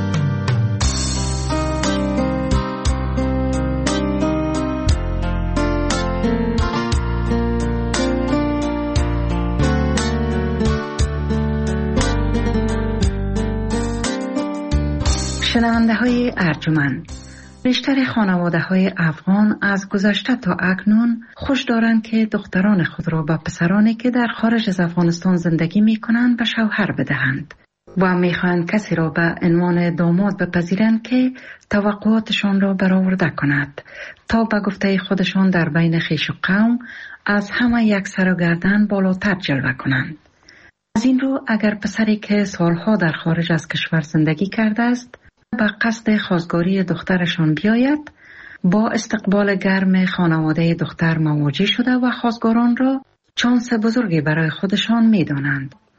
شنونده های ارجمند، بیشتر خانواده های افغان از گذشته تا اکنون خوش دارند که دختران خود را به پسرانی که در خارج از افغانستان زندگی می کنند به شوهر بدهند و می خواهند کسی را به عنوان داماد بپذیرند که توقعاتشان را برآورده کند تا به گفته خودشان در بین خویش و قوم از همه یک سر و گردن بالاتر جلوه کنند. از این رو اگر پسری که سالها در خارج از کشور زندگی کرده است به قصد خواستگاری دخترشان بیاید، با استقبال گرم خانواده دختر مواجه شده و خواستگاران را شانس بزرگی برای خودشان می دانند.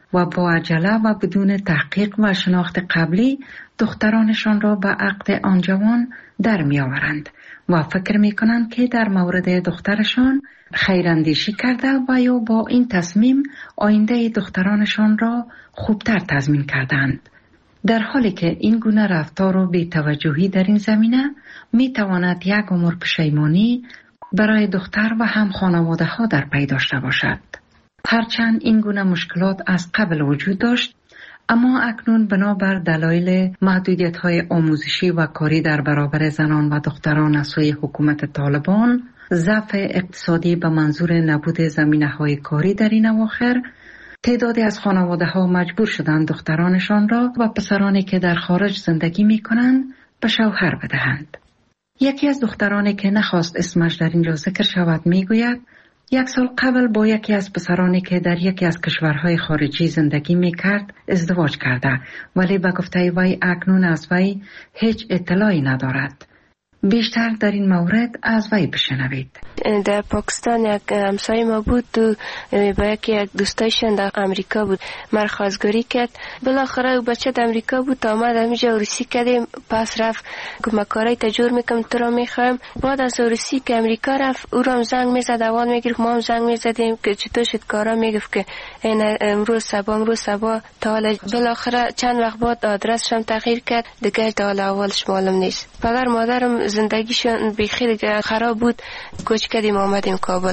و با عجله و بدون تحقیق و شناخت قبلی دخترانشان را به عقد آن جوان در می آورند و فکر می کنند که در مورد دخترشان خیراندیشی کرده و یا با این تصمیم آینده دخترانشان را خوبتر تضمین کردند. در حالی که این گونه رفتار و بی‌توجهی در این زمینه می تواند یک عمر پشیمانی برای دختر و هم خانواده ها در پی داشته باشد. هرچند این گونه مشکلات از قبل وجود داشت، اما اکنون بنابر دلایل محدودیت‌های آموزشی و کاری در برابر زنان و دختران از سوی حکومت طالبان، ضعف اقتصادی به منظور نبود زمینه‌های کاری در این اواخر، تعدادی از خانواده‌ها مجبور شدند دخترانشان را و پسرانی که در خارج زندگی می‌کنند به شوهر بدهند. یکی از دخترانی که نخواست اسمش در اینجا ذکر شود میگوید 1 سال قبل با یکی از پسرانی که در یکی از کشورهای خارجی زندگی میکرد ازدواج کرده، ولی به گفته وی اکنون از وی هیچ اطلاعی ندارد. بیشتر در این مورد از وی بشنوید. در پاکستان یک همسایه ما بود، تو با یکی دوستایشان در امریکا بود، مرخوازگاری کرد. بالاخره او بچه در امریکا بود، آمد همینجا عروسی کردیم، پس رفت گفت کارای تجور میکنم تو را میخوایم. بعد از عروسی که امریکا رفت، او را هم زنگ میزد، اول میگرفت، ما هم زنگ میزدیم که چطور شد کارا، میگفت که امروز صبح تا حالا. بالاخره چند وقت بعد آدرسش هم تغییر کرد، دیگه تا حالا اولش معلوم نیست. پدر مادرم زندگیشون بیخی خراب بود، کوچ کردیم آمدیم کابل.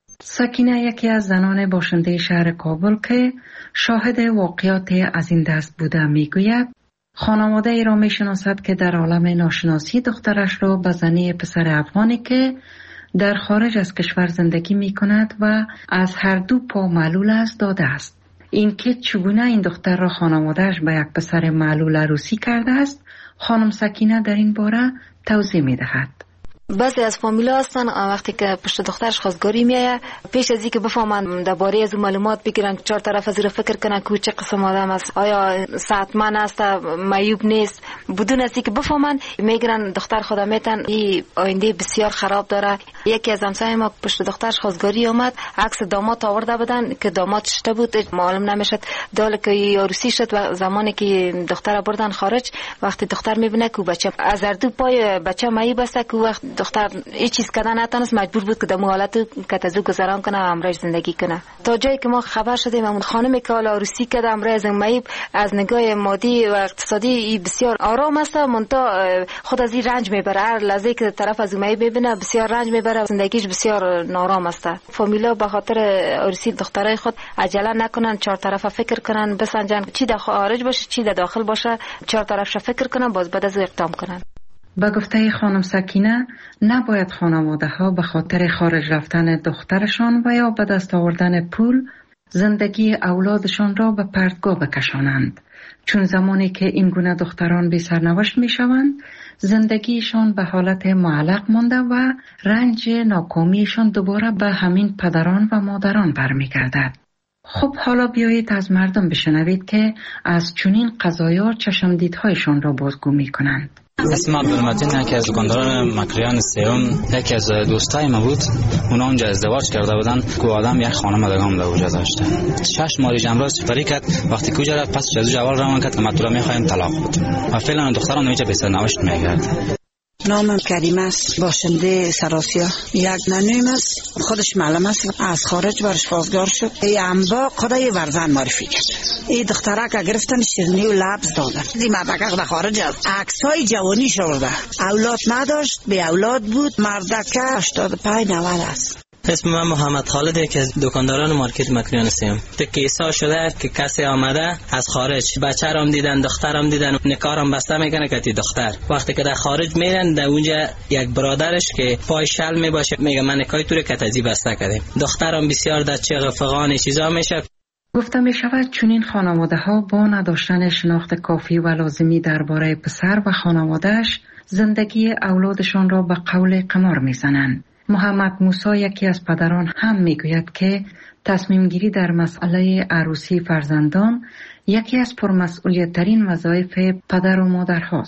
سکینه یکی از زنان باشنده شهر کابل که شاهد واقعات از این دست بوده میگوید خانواده ای را میشناسد که در عالم ناشناسی دخترش را به زنی پسر افغانی که در خارج از کشور زندگی میکند و از هر دو پا معلول است داده است. این که چگونه این دختر را خانوادهش به یک پسر معلول عروسی کرده است، خانم سکینه در این باره توضیح میدهد. بعضی از فامیلا هستن وقتی که پشت دخترش خواستگاری میایه، پیش از اینکه بفهمن درباره از معلومات بگیرن، 4 طرف از این فکر کنن که چه قسم آدم است، آیا صحتمند است، معیوب نیست، بدون از اینکه بفهمن میگیرن دختر خود میتن این آینده بسیار خراب داره. یکی از همسایه ما پشت دخترش خواستگاری اومد، عکس داماد آورده بدن که داماد شته بود، معلوم نمیشد دال که عروسی شد. و زمانی که دختر بردن خارج، وقتی دختر میبینه که بچه از هر دو پای بچه معیوب است، که وقت دختر هیچ چیز کردن نتونست، مجبور بود که در حالت کتازو گذران کنه و امرش زندگی کنه. تا جایی که ما خبر شدیم همون خانمی که حالا عروسی کرده امرش معیوب از نگاه مادی و اقتصادی بسیار آرام است، منتها خود از این رنج میبره. هر لحظه که طرف از معیوب ببینه بسیار رنج میبره، زندگیش بسیار نارام است. فامیلا به خاطر عروسی دخترای خود عجله نکنن، 4 طرف فکر کنن، بسنجن چی در خارج باشه چی در داخل باشه، 4 طرف فکر کنن، باز بعد از اقدام کنن. با گفته خانم سکینه نباید خانواده ها به خاطر خارج رفتن دخترشان و یا به دست آوردن پول زندگی اولادشان را به پرتگاه بکشانند، چون زمانی که این گونه دختران بی سرنوشت می شوند زندگیشان به حالت معلق مانده و رنج ناکامیشان دوباره به همین پدران و مادران برمیگردد. خب حالا بیایید از مردم بشنوید که از چنین قضایا چشمدیدهایشان را بازگو می کنند. اسم عبدالمتین، یکی از دکانداران مکریان سیوم، یکی از دوستای ما بود. اونا اونجا ازدواج کرده بودن که آدم یک خانم دگام در اونجا داشته. 6 ماه جمراز چطوری کرد، وقتی کوجا رفت پس از جوال روان کرد که ما تو را میخوایم طلاق بدیم و فعلا دختران نویچه به سرنوشت میگرد. نامم کریم است، باشنده سراسیا. یک ننویم است، خودش معلم است، از خارج برش خواستگار شد. ای انبا خدای ورزن معرفی کرد. ای دخترک گرفتن شیرنی و لبز دادن. این مردک در خارج است، عکسای جوانی شورده، اولاد نداشت، به اولاد بود. مردک 85-90 است. اسم من محمد خالده که از دکانداران مارکت مکریان سیم. کیسا شده که کسی آمده از خارج، بچه‌رم دیدن، دخترم دیدن، نکارم بسته میکنه که دختر وقتی که در خارج میرن، در اونجا یک برادرش که پای شل میباشه میگه من نکای تو رو کتازی بسته کردیم. دخترم بسیار در چغ فغان چیزا میشه. گفته می شود چنین خانواده ها با نداشتن شناخت کافی و لازمی درباره پسر و خانوادهش زندگی اولادشان را به قول قمار میزنند. محمد موسی یکی از پدران هم میگوید که تصمیم گیری در مسئله عروسی فرزندان یکی از پرمسئولیت ترین وظایف پدر و مادر هاست.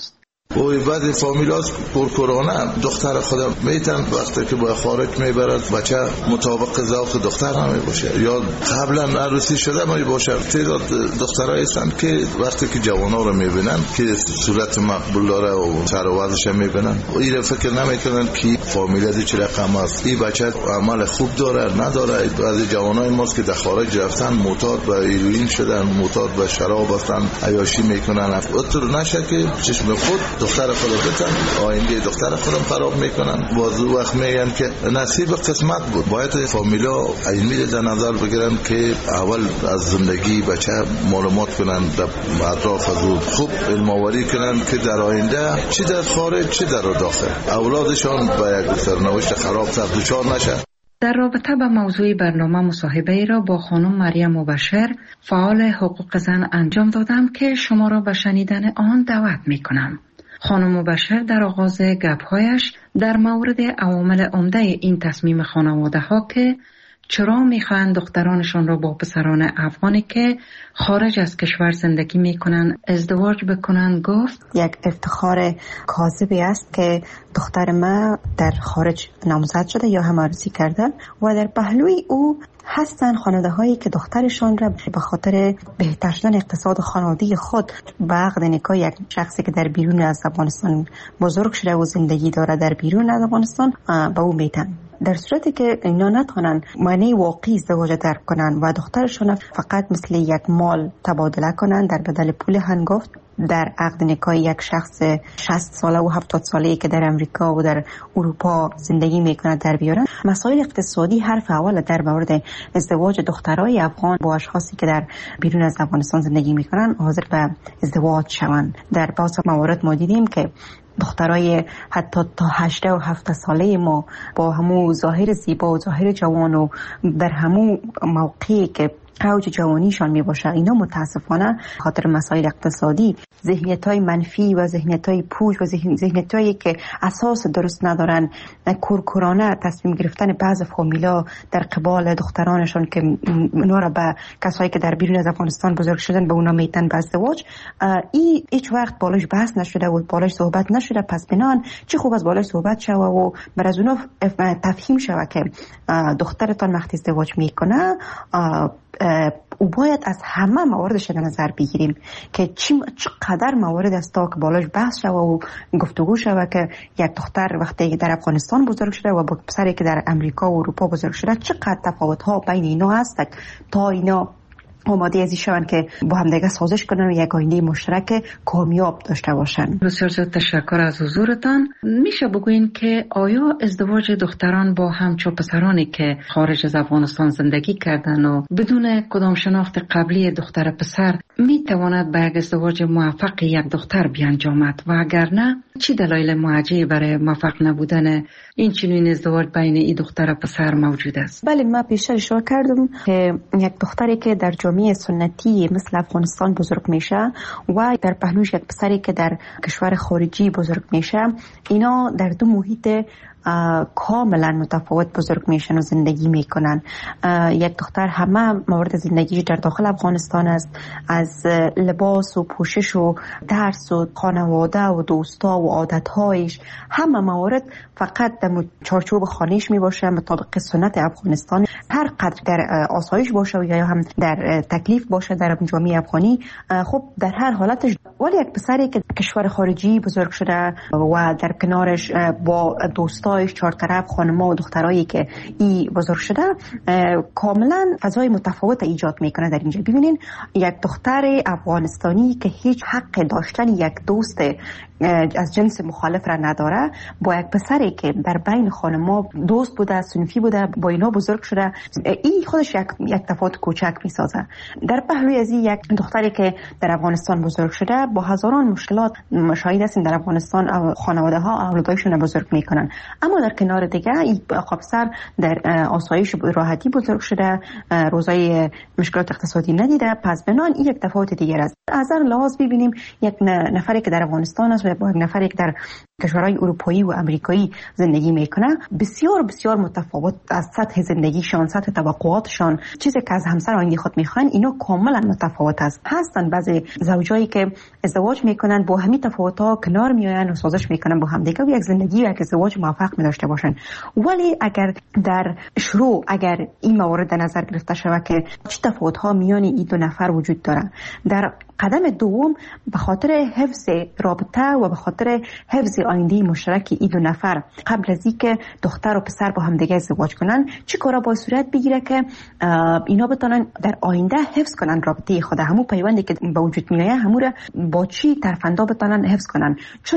و بعضی فامیلاس کورکورانه دختر خودم میتن وقتی که با خارج میبرد بچه مطابق ذوق دختر هم باشه یا قبلا عروسی شده می باشه. تعداد دخترایی هستند که وقتی که جوانا رو میبینن که صورت مقبول داره و سر و وضعش میبینن و این فکر نمیکنن که فامیلا چه رقم است، این بچه عمل خوب داره نداره. بعضی جوانای ماست که در خارج رفتن معتاد به هیروئین شدن، معتاد به شراب هستن، عیاشی میکنن. اطور نشه که چشم خود دختر خود بتن آینده دختر خودم خراب میکنن. باز وقت میگن که نصیب قسمت بود. باید فامیلا علمی در نظر بگیرن که اول از زندگی بچه معلومات کنن، در اطراف از خوب علم‌آوری کنن که در آینده چی در خارج چی در داخل اولادشان به یک سرنوشت خراب دچار نشه. در رابطه با موضوع برنامه مصاحبه ای را با خانم مریم مبشر فعال حقوق زن انجام دادم که شما را به شنیدن آن دعوت می کنم. خانم مبشر در آغاز گپ‌هایش در مورد عوامل عمده این تصمیم خانواده ها که چرا میخواهند دخترانشان را با پسران افغانی که خارج از کشور زندگی میکنن ازدواج بکنن گفت یک افتخار کاذبی است که دختر ما در خارج نامزد شده یا هم عروسی کرده و در پهلوی او هستن خانواده هایی که دخترشان را به خاطر بهتر شدن اقتصاد خانوادگی خود به عقد نکاح یک شخصی که در بیرون از افغانستان بزرگ شده و زندگی داره در بیرون از افغانستان به او میتن. در صورتی که اینا نتونن معنی واقعی ازدواج درک کنن و دخترشون فقط مثل یک مال تبادله کنن در بدل پول هنگفت در عقد نکاح یک شخص 60 ساله و 70 ساله‌ای که در امریکا و در اروپا زندگی میکنه در بیارن، مسائل اقتصادی حرف اول در مورد ازدواج دخترای افغان با اشخاصی که در بیرون از افغانستان زندگی میکنن حاضر به ازدواج شوند. در بعض موارد ما دیدیم که دخترای حتی تا 18 و 17 ساله ما با همون ظاهر زیبا و ظاهر جوان و در همون موقعی که اوج جوانیشان می باشه، اینا متاسفانه خاطر مسائل اقتصادی ذهنیت‌های منفی و ذهنیت‌های پوچ و ذهنیت‌هایی که اساس درست ندارن کورکورانه تصمیم گرفتن بعض فامیلا در قبال دخترانشان که اونا را به کسایی که در بیرون از افغانستان بزرگ شدن به اونا میتن به ازدواج، این هیچ وقت بالاش بحث نشده و بالاش صحبت نشده. پس بنان چه خوب از بالاش صحبت شوه و بر از اونا تفهیم شوه که دخترتان وقتی ازدواج میکنه او باید از همه مواردش در نظر بگیریم که چقدر موارد است تا که بالاش بحث شوه و گفتگو شوه که یک دختر وقتی در افغانستان بزرگ شده و با پسری که در امریکا و اروپا بزرگ شده چقدر تفاوت ها بین اینا هست تا اینا آماده ازی شوند که با هم دیگه سازش کنن و یک آینده مشترک کامیاب داشته باشن. بسیار زیاد تشکر از حضورتان. میشه بگوین که آیا ازدواج دختران با همچو پسرانی که خارج از افغانستان زندگی کردن و بدون کدام شناخت قبلی دختر پسر میتواند به یک ازدواج موفق یک دختر بیانجامد و اگر نه چی دلایل معجزه‌ای برای موفق نبودن این چنین ازدواج بین این دختر و پسر موجود است؟ بله، من پیشتر اشاره کردم که یک دختری که در جامعه سنتی مثل افغانستان بزرگ میشه و در پهلوش یک پسری که در کشور خارجی بزرگ میشه، اینا در دو محیط کاملا متفاوت بزرگ میشن و زندگی میکنن. یک دختر همه موارد زندگیش در داخل افغانستان است، از لباس و پوشش و درس و خانواده و دوستا و عادتهایش، همه موارد فقط در چارچوب خانهش میباشه مطابق سنت افغانستان. هر قدر در آسایش باشه و یا هم در تکلیف باشه در جامعه افغانی، خب در هر حالتش. ولی یک پسری که کشور خارجی بزرگ شده و در کنارش با دوستایش چهار طرف خانم‌ها و دخترایی که ای بزرگ شده، کاملا فضای متفاوت ایجاد میکنه. در اینجا ببینین یک دختر افغانستانی که هیچ حق داشتن یک دوست از جنس مخالف را نداره با یک پسری که در بین خانم‌ها دوست بوده، صنفی بوده، با اینا بزرگ شده، این خودش یک تفاوت کوچک میسازه. در پهلوی از یک دختری که در افغانستان بزرگ شده با هزاران مشکلات شاهد هستیم در افغانستان خانواده‌ها اولادایشون بزرگ میکنن، اما در کنار دیگه این پسر در آسایش راحتی بزرگ شده، روزای مشکلات اقتصادی ندیده. پس بنان این یک تفاوت دیگر است. از هر لحاظ ببینیم یک نفری که در افغانستان است و با یک نفری که در کشورهای اروپایی و امریکایی زندگی میکنه بسیار بسیار متفاوت از سطح زندگیشان، سطح توقعاتشان، چیزی که از همسر آینده خود میخوان اینا کاملا متفاوت است. هستن بعضی زوجایی که ازدواج میکنن با همین تفاوت‌ها کنار میآیند و سازش میکنن با هم دیگه و یک زندگی و یک ازدواج موفق می داشته باشن. ولی اگر در شروع اگر این موارد در نظر گرفته شود که چه تفاوت‌ها میان این دو نفر وجود داره، در قدم دوم به خاطر حفظ رابطه و به خاطر حفظ آینده مشترک این دو نفر قبل از اینکه دختر و پسر با هم دیگه ازدواج کنن چه کارا باید صورت بگیره که اینا بتونن در آینده حفظ کنن رابطه خود، همون پیوندی که به وجود میاد همون را با چی طرفندا بتونن حفظ کنن.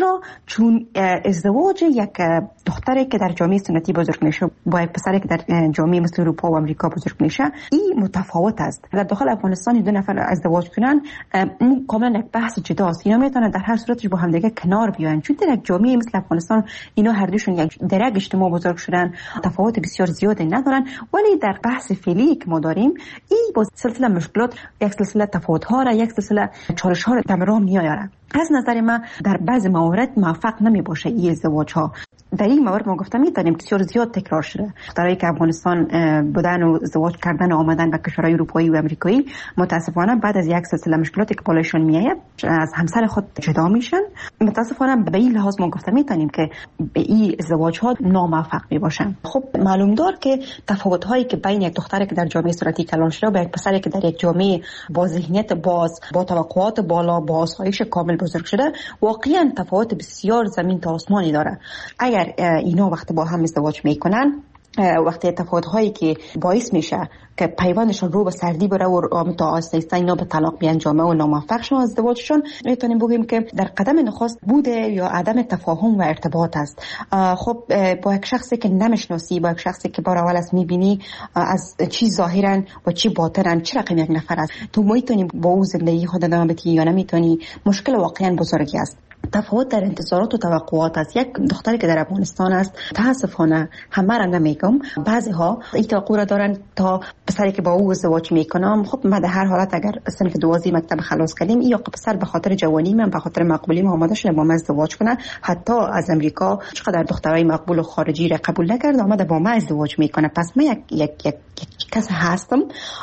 چون ازدواج یک دختری که در جامعه سنتی بزرگ میشه با یک پسری که در جامعه مثل اروپا و آمریکا بزرگ میشه این متفاوت است. در داخل افغانستان دو نفر ازدواج کنن کاملا یک بحث جداست. اینا میتونن در هر صورتش با هم دیگه کنار بیاین، چون در یک جامعه مثل افغانستان اینا هر دوشون یک درک اجتماع بزرگ شدن، تفاوت بسیار زیادی ندارن. ولی در بحث فعلی که ما داریم این با سلسله مشکلات، یک سلسله تفاوت ها را، یک سلسله چالش ها را در راه میاره. از نظر من در بعض موارد موفق نمی باشه این ازدواج ها. در این مورد ما گفتم می‌دانیم بسیار زیاد تکرار شده. دخترایی که افغانستان بودن و ازدواج کردن و آمدن به کشورهای اروپایی و امریکایی متاسفانه بعد از یک سلسله مشکلاتی که بالایشون میاد از همسر خود جدا میشن. متاسفانه به این لحاظ ما گفتم می‌دانیم که به این ازدواج ها ناموفق میباشن. خب معلوم دار که تفاوت هایی که بین یک دختری که در جامعه سنتی کلان شده و یک پسری که در یک جامعه با ذهنیت باز، با توقعات بالا، با آسایش کامل بزرگ شده واقعا تفاوت بسیار زمین تا آسمانی داره. اگر اینا وقتی با هم ازدواج میکنن، وقتی تفاوت هایی که باعث میشه که پیوندشون رو به سردی بره و تا آهسته اینا به طلاق بیانجامه و ناموفق شون ازدواجشون، میتونیم بگیم که در قدم نخست بوده یا عدم تفاهم و ارتباط است. خب با یک شخصی که نمیشناسی، با یک شخصی که بار اول است میبینی از چی ظاهرن و چی باطنن، چه رقم یک نفر است، تو میتونی با او زندگی خود ادامه بدی یا نمیتونی، مشکل واقعا بزرگی است. تفاوت در انتظارات و توقعات است. یک دختری که در افغانستان است متاسفانه همه را نمیگم، بعضی ها این توقع را دارن تا پسری که با او ازدواج میکنم، خب ما در هر حالت اگر صنف 12 مکتب خلاص کردیم یا پسر به خاطر جوانی من به خاطر مقبولی ما آماده شده با من ازدواج کنه، حتی از امریکا چقدر دخترای مقبول و خارجی را قبول نکرد آمده با من ازدواج میکنه. پس من یک کس هستم،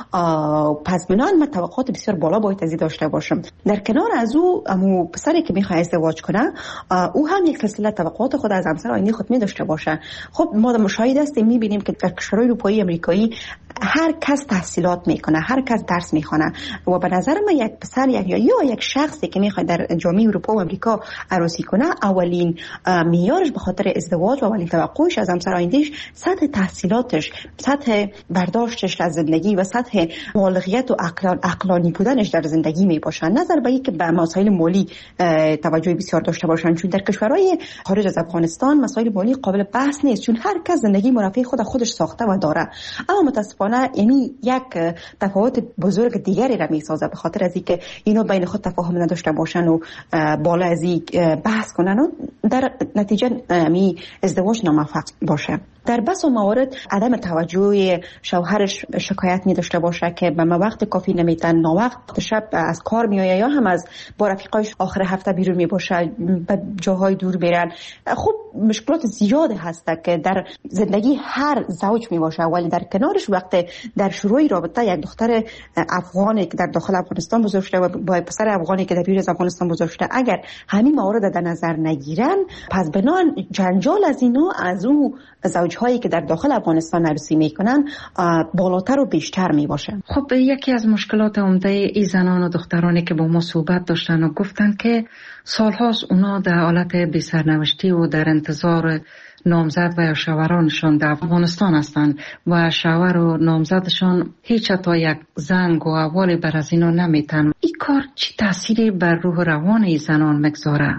پس بنابراین من توقعات بسیار بالا باید از داشته باشم. در کنار از او امو پسری که میخواد ازدواج کنه او هم یک سلسله توقعات خود از همسر آینده خود می داشته باشه. خب ما مشاهده هستیم میبینیم که در کشورهای اروپایی امریکایی هر کس تحصیلات میکنه، هر کس درس میخونه و به نظر من یک پسر یا یک شخصی که میخواد در جامعه اروپا و امریکا عروسی کنه اولین معیارش به خاطر ازدواج و اولین توقعش از همسر آیندهش سطح تحصیلاتش، سطح برداشتش از زندگی و سطح بالغیت و عقلانی بودنش در زندگی میباشه. نظر به اینکه به مسائل مالی توجه بسیار داشته باشن، چون در کشورهای خارج از افغانستان مسائل مالی قابل بحث نیست، چون هر کس زندگی مرفه خودش ساخته و داره. اما متاسفانه یعنی یک تفاوت بزرگ دیگری را میسازه به خاطر از اینکه اینا بین خود تفاهم نداشته باشن و بالا از این بحث کنن و در نتیجه می ازدواج ناموفق باشه. در بس و موارد عدم توجه شوهرش شکایت می داشته باشه که به ما وقت کافی نمیتن، ناوقت شب از کار میآید یا هم از با رفیقایش آخر هفته بیرون می باشه، به جاهای دور میرن. خب مشکلات زیاد هست که در زندگی هر زوج می باشه، ولی در کنارش وقت در شروع رابطه یک دختر افغانی که در داخل افغانستان بزرگ شده و با پسر افغانی که در بیرون از افغانستان بزرگ شده اگر همین موارد در نظر نگیرن، پس بنان جنجال از اینا از او زوجهایی که در داخل افغانستان عروسی میکنن بالاتر و بیشتر میباشه. خب یکی از مشکلات عمده ای زنان و دخترانی که با ما صحبت داشتن و گفتن که سالهاست اونا در حالت بی‌سرنوشتی و در انتظار نامزد و یا شوهرانشان در افغانستان هستند و شوهر و نامزدشان هیچ تا یک زنگ و احوالی بر از اینا نمیتن. این کار چی تأثیری بر روح روان ای زنان مگذاره؟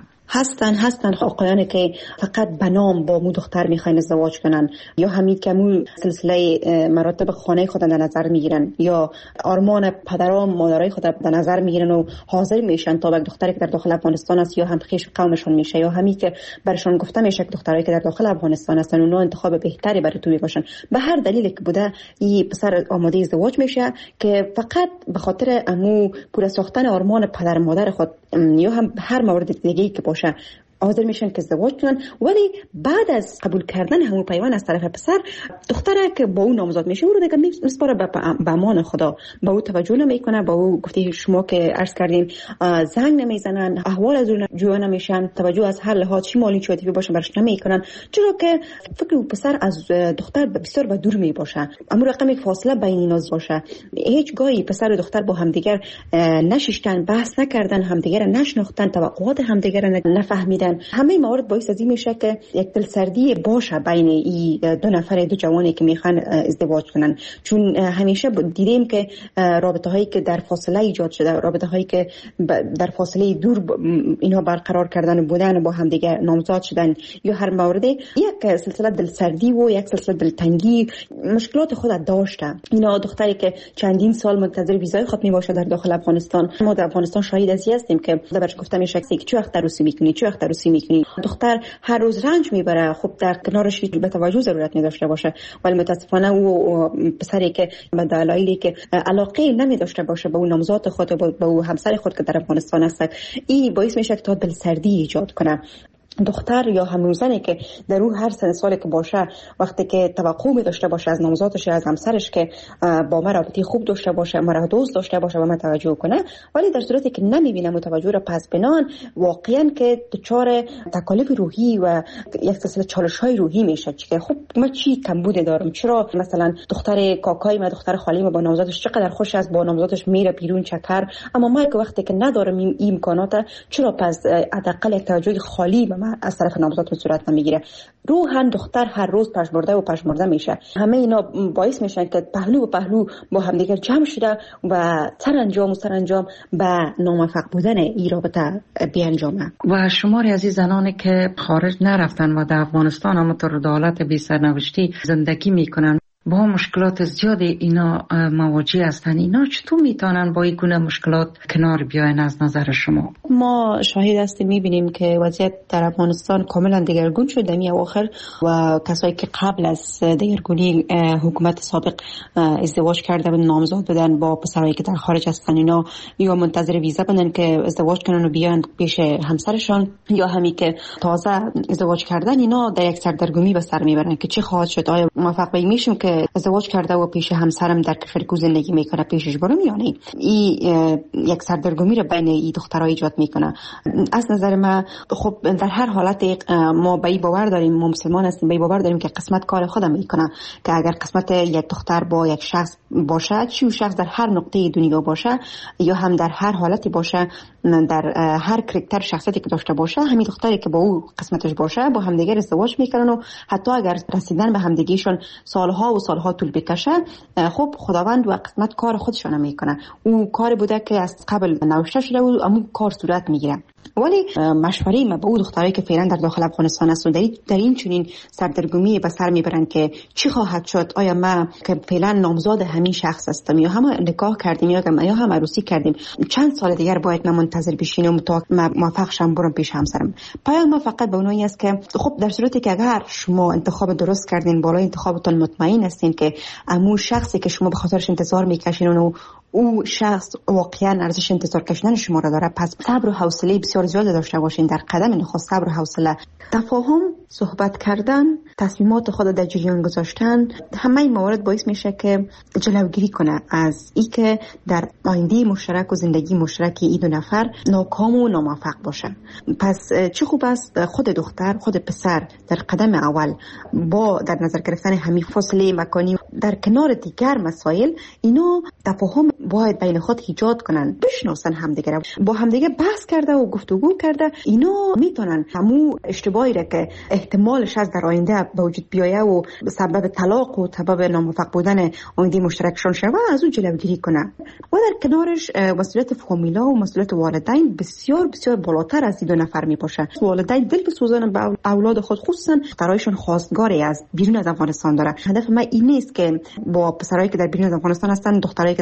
هستن آقایانی که فقط به نام با مو دختر میخواین ازدواج کنن یا همین که مو سلسله مراتب خانه خود در نظر میگیرن یا آرمان پدران مادرای خود در نظر میگیرن و حاضر میشن تا یک دختری که در داخل افغانستان است یا هم خویش قومشون میشه یا همین که برشون گفته میشه که دختری که در داخل افغانستان هستن اونها انتخاب بهتری برای تو باشن، به هر دلیلی که بوده این پسر آماده ازدواج میشه که فقط به خاطر امو پورا ساختن آرمان پدر مادر خود یا هم هر مورد دیگه‌ای که باشه حاضر میشن که ازدواج کنن، ولی بعد از قبول کردن همون پیوند از طرف پسر، دختره که با اون نامزد میشه او رو دیگه میسپاره به امان خدا، با او توجه نمیکنه، با او گفته شما که عرض کردین زنگ نمیزنن، احوال از اون جویا نمیشن، توجه از هر لحاظ چی مالی چه عاطفی باشه برش نمیکنن، چرا که فکر او پسر از دختر بسیار به دور می باشه، اما رقم فاصله بین اینا باشه. هیچ گاهی پسر و دختر با همدیگر نشستن، بحث نکردن، همدیگر نشناختن، توقعات همدیگر نفهمیدن. همه موارد باعث از این میشه که یک دلسردی باشه بین این دو نفر، دو جوانی که میخوان ازدواج کنن. چون همیشه دیدیم که رابطه هایی که در فاصله ایجاد شده، رابطه هایی که در فاصله دور اینها برقرار کردن بودن، با همدیگر نامزد شدن، یا هر مورد یک سلسله دلسردی و یک سلسله دلتنگی مشکلات خود داشته. اینا دختری که چندین سال منتظر ویزای خود می باشه در داخل افغانستان، ما در افغانستان شاهد از این هستیم که درش گفته میشه که چه وقت عروسی میکنی، چه وقت عروسی میکنی. دختر هر روز رنج میبره، خب در کنارش به توجه ضرورت نداشته باشه، ولی متاسفانه او پسری که به دلایلی که علاقه نمی داشته باشه به اون نامزد خود، به اون همسر خود که در افغانستان هست، این باعث میشه که تا دلسردی ایجاد کنه. دختر یا همروزنی که در او هر سن سالی که باشه، وقتی که توقع می داشته باشه از نامزادش، از همسرش که با ما رابطه خوب داشته باشه، مرا دوست داشته باشه و ما توجه کنه، ولی در صورتی که نمیبینه متوجه را پس بنان، واقعا که دچار تکالیف روحی و یک سلسله چالش‌های روحی میشه که خب من چی کمبود دارم، چرا مثلا دختر کاکای ما، دختر خالی ما با نامزادش چقدر خوش است، با نامزادش میره بیرون چکر، اما ما که وقتی که ندارم این امکانات، چرا پس حداقل یک توجه خالی از طرف نامزد به صورت نمیگیره. روحاً دختر هر روز پشمرده میشه. همه اینا باعث میشن که پهلو به پهلو با همدیگر جمع شده و سرانجام به ناموفق بودن این رابطه بیانجامه. و شماری از این زنانی که خارج نرفتن و در افغانستان هم طور دولت بی سرنوشتی زندگی میکنن، با مشکلات زیادی اینا مواجه هستن، اینا چطور میتونن با این گونه مشکلات کنار بیاین از نظر شما؟ ما شاهد هستیم، میبینیم که وضعیت در افغانستان کاملا دگرگون شد در اواخر و کسایی که قبل از دگرگونی حکومت سابق ازدواج کرده و نامزد بدن با پسرایی که در خارج هستن، اینا یا منتظر ویزا بودن که ازدواج کنن و بیان پیش همسرشان، یا همی که تازه ازدواج کردن، اینا در یک سردرگمی به سر میبرن که چی خواهد شد، آیا موفق میشیم که ازدواج کرده و پیش همسرم در کشور کو زندگی میکنه پیشش برم یا نه. این یک سردرگمی رو بین این دخترها ایجاد میکنه. از نظر من خب در هر حالت ما به این باور داریم، ما مسلمان هستیم، به این باور داریم که قسمت کار خودم میکنه، که اگر قسمت یک دختر با یک شخص باشه، چی شخص در هر نقطه دنیا باشه یا هم در هر حالتی باشه، در هر کاراکتر شخصیتی که داشته باشه، همین دختری که با او قسمتش باشه با همدیگه ازدواج میکنن و حتی اگر رسیدن به همدیگهشون سالها طول بکشه، خب خداوند و قسمت کار خودشون میکنه. او کار بوده که از قبل نوشته شده و اون کار صورت میگیره. ولی مشوره ما به اون دخترایی که فعلا در داخل افغانستان هستن در این چنین سردرگمی به سر میبرن که چی خواهد شد، آیا ما که فعلا نامزد همین شخص هستم یا هم نکاح کردیم یا هم عروسی کردیم، چند سال دیگر باید من منتظر بشینم تا موفق شم برم پیش همسرم. پیام ما فقط به اونایی است که خب در صورتی که اگر شما انتخاب درست کردین، بالای انتخابتون مطمئن هستین که امو شخصی که شما به خاطرش انتظار میکشین و او شخص واقعا ارزش انتظار کشیدن شما را داره، پس صبر و حوصله بسیار زیاد داشته باشین. در قدم نخست صبر و حوصله، تفاهم، صحبت کردن، تصمیمات خود در جریان گذاشتن، همه این موارد باعث میشه که جلوگیری کنه از این که در آینده مشترک و زندگی مشترک این دو نفر ناکام و ناموفق باشه. پس چه خوب است خود دختر، خود پسر در قدم اول با در نظر گرفتن همین فاصله مکانی در کنار دیگر مسائل، اینو تفاهم باید بین خود ایجاد کنن، بشناسن همدیگه، با همدیگه بحث کرده و گفتگو کرده، اینا میتونن همو اشتباهی را که احتمالش از در آینده به وجود بیایه و سبب طلاق و سبب ناموفق بودن آینده مشترکشان شود از اون جلوگیری کنه. و در کنارش مسئولیت فامیلا و مسئولیت والدین بسیار بسیار بالاتر از این دو نفر میباشه. والدین دل بسوزن به اولاد خود، خصوصا پسرایشون خواستگاری از بیرون از افغانستان داره. هدف من این نیست که با پسرایی که در بیرون از افغانستان هستن، دخترایی که در داخل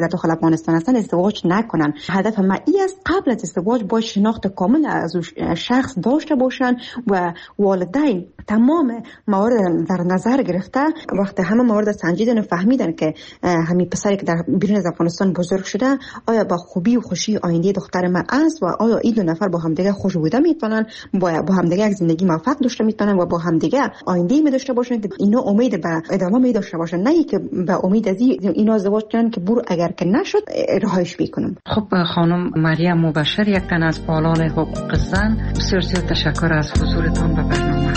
افغانستان هستن ازدواج نکنن. هدف من این است قبل از ازدواج باید شناخت کامل از شخص داشته باشن و والدین تمام موارد در نظر گرفته وقتی همه موارد سنجیدن فهمیدن که همین پسری که در بیرون از افغانستان بزرگ شده آیا با خوبی و خوشی آینده دختر من است و آیا این دو نفر با همدیگه خوش بوده میتونن با همدیگه یک زندگی موفق داشته میتونن و با همدیگه آینده می داشته باشن که اینا امید به ادامه می داشته باشن، نه که به امید از اینا ازدواج کنن که برو اگر که نشد رهایش میکنم. خب خانم مریم مبشر، یک تن از فعالان حقوق زن، بسیار تشکر از حضورتان به برنامه.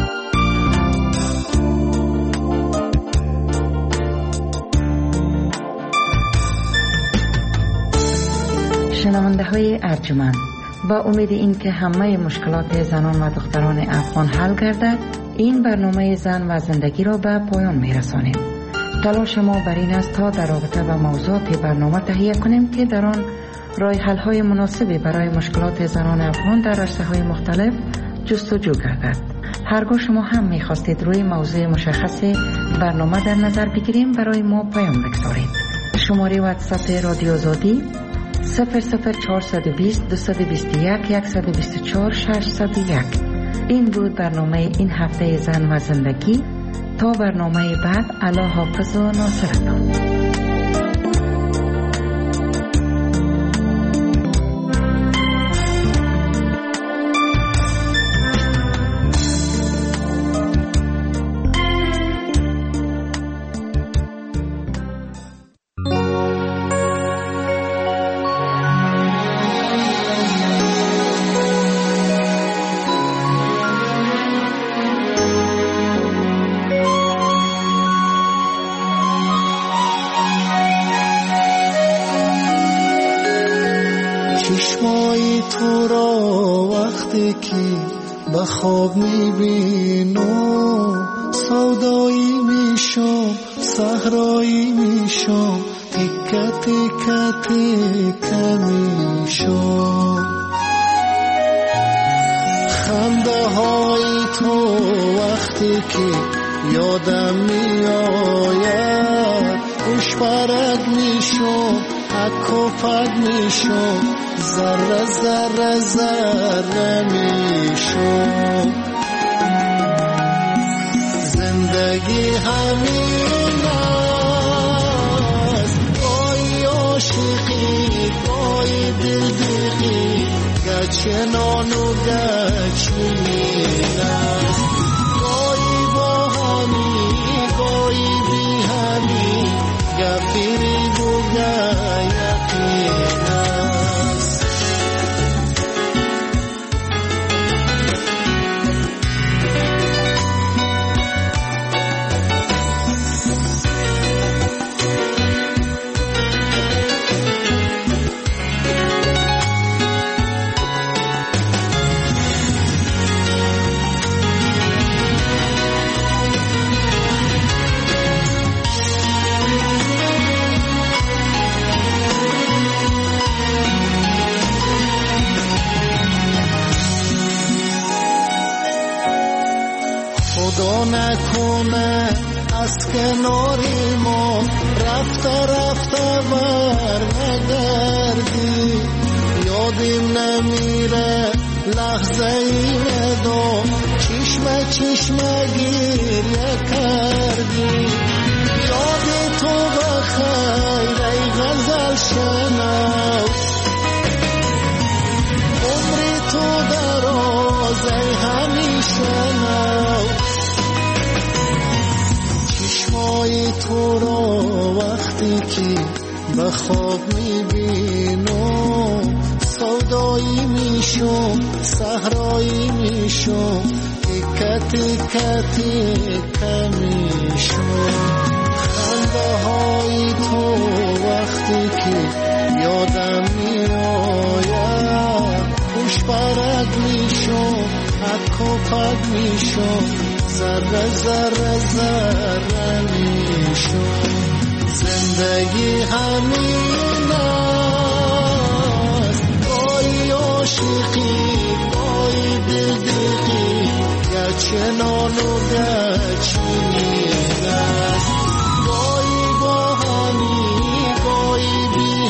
شنونده های ارجمند، با امید این که همه مشکلات زنان و دختران افغان حل گردد، این برنامه زن و زندگی را به پایان می رسانیم. تلاش ما بر این است تا در رابطه با موضوعات برنامه تهیه کنیم که در آن راه حل های مناسبی برای مشکلات زنان افغان در عرصه های مختلف جستجو گردد. هرگاه شما هم می خواستید روی موضوع مشخص برنامه در نظر بگیریم، برای ما پیام بگذارید. شماره واتساپ رادیو آزادی 00420 221 124 601. این بود برنامه این هفته زن و زندگی. تا برنامه بعد، الله حافظ و ناصرتان. چشمای تو را وقتی که به خواب میبینم سودایی میشم، صحرایی میشم، تکه تکه تکه میشم. خنده های تو وقتی که یادم میآید خوش برگ میشم، حک و پک میشم، ذره ذره ذره میشم. زندگی همین است، گاهی عاشقی گاهی دلبیقی، گچنان و گچمین است. گاهی با همی گاهی بی همی، گفیری و یقین است. خدا نکنه از کناری ما رفته رفته بر نگردی، یادیم نمیره لحظه ای ندام چشمه چشمه گریه کردی. یاد تو بخیر ای غزل شنو، عمری تو دراز ای همیشه نو. چشمای تو را وقتی که به خواب میبینم سودایی میشم، صحرایی میشم، تکه تکه تکه میشم. خنده های تو وقتی که یادم میآید خوش برگ میشم، حک و پک میشم، ذره ذره ذره میشم. زندگی همین است، گاهی عاشقی گاهی دلبیقی، گچنان و گچمین است. گاهی با همی گاهی بی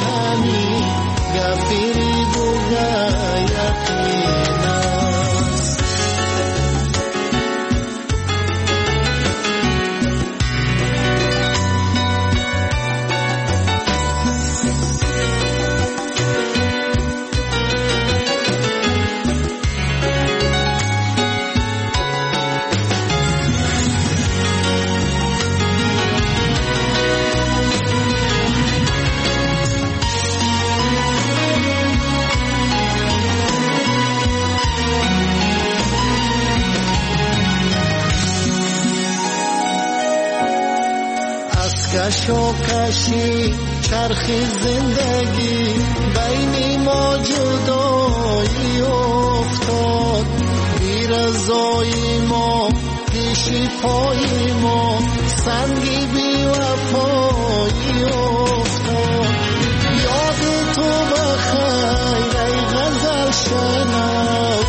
کشی چرخی زندگی بین ما جدایی افتاد بی رضای ما پیشی پای ما سنگی بی وفایی افتاد یاد تو بخیر ای غزل شنو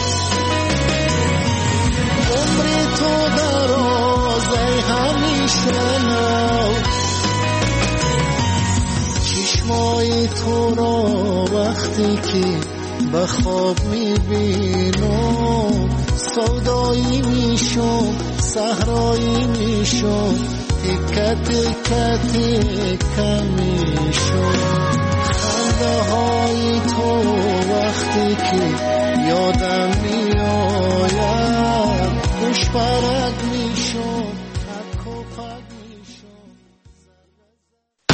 عمر تو دراز ای همیشه نو چشمای تو را وقتی که به خواب میبینم سودایی میشم صحرایی میشم تکه تکه تکه میشم خنده های تو وقتی که یادم میآید خوش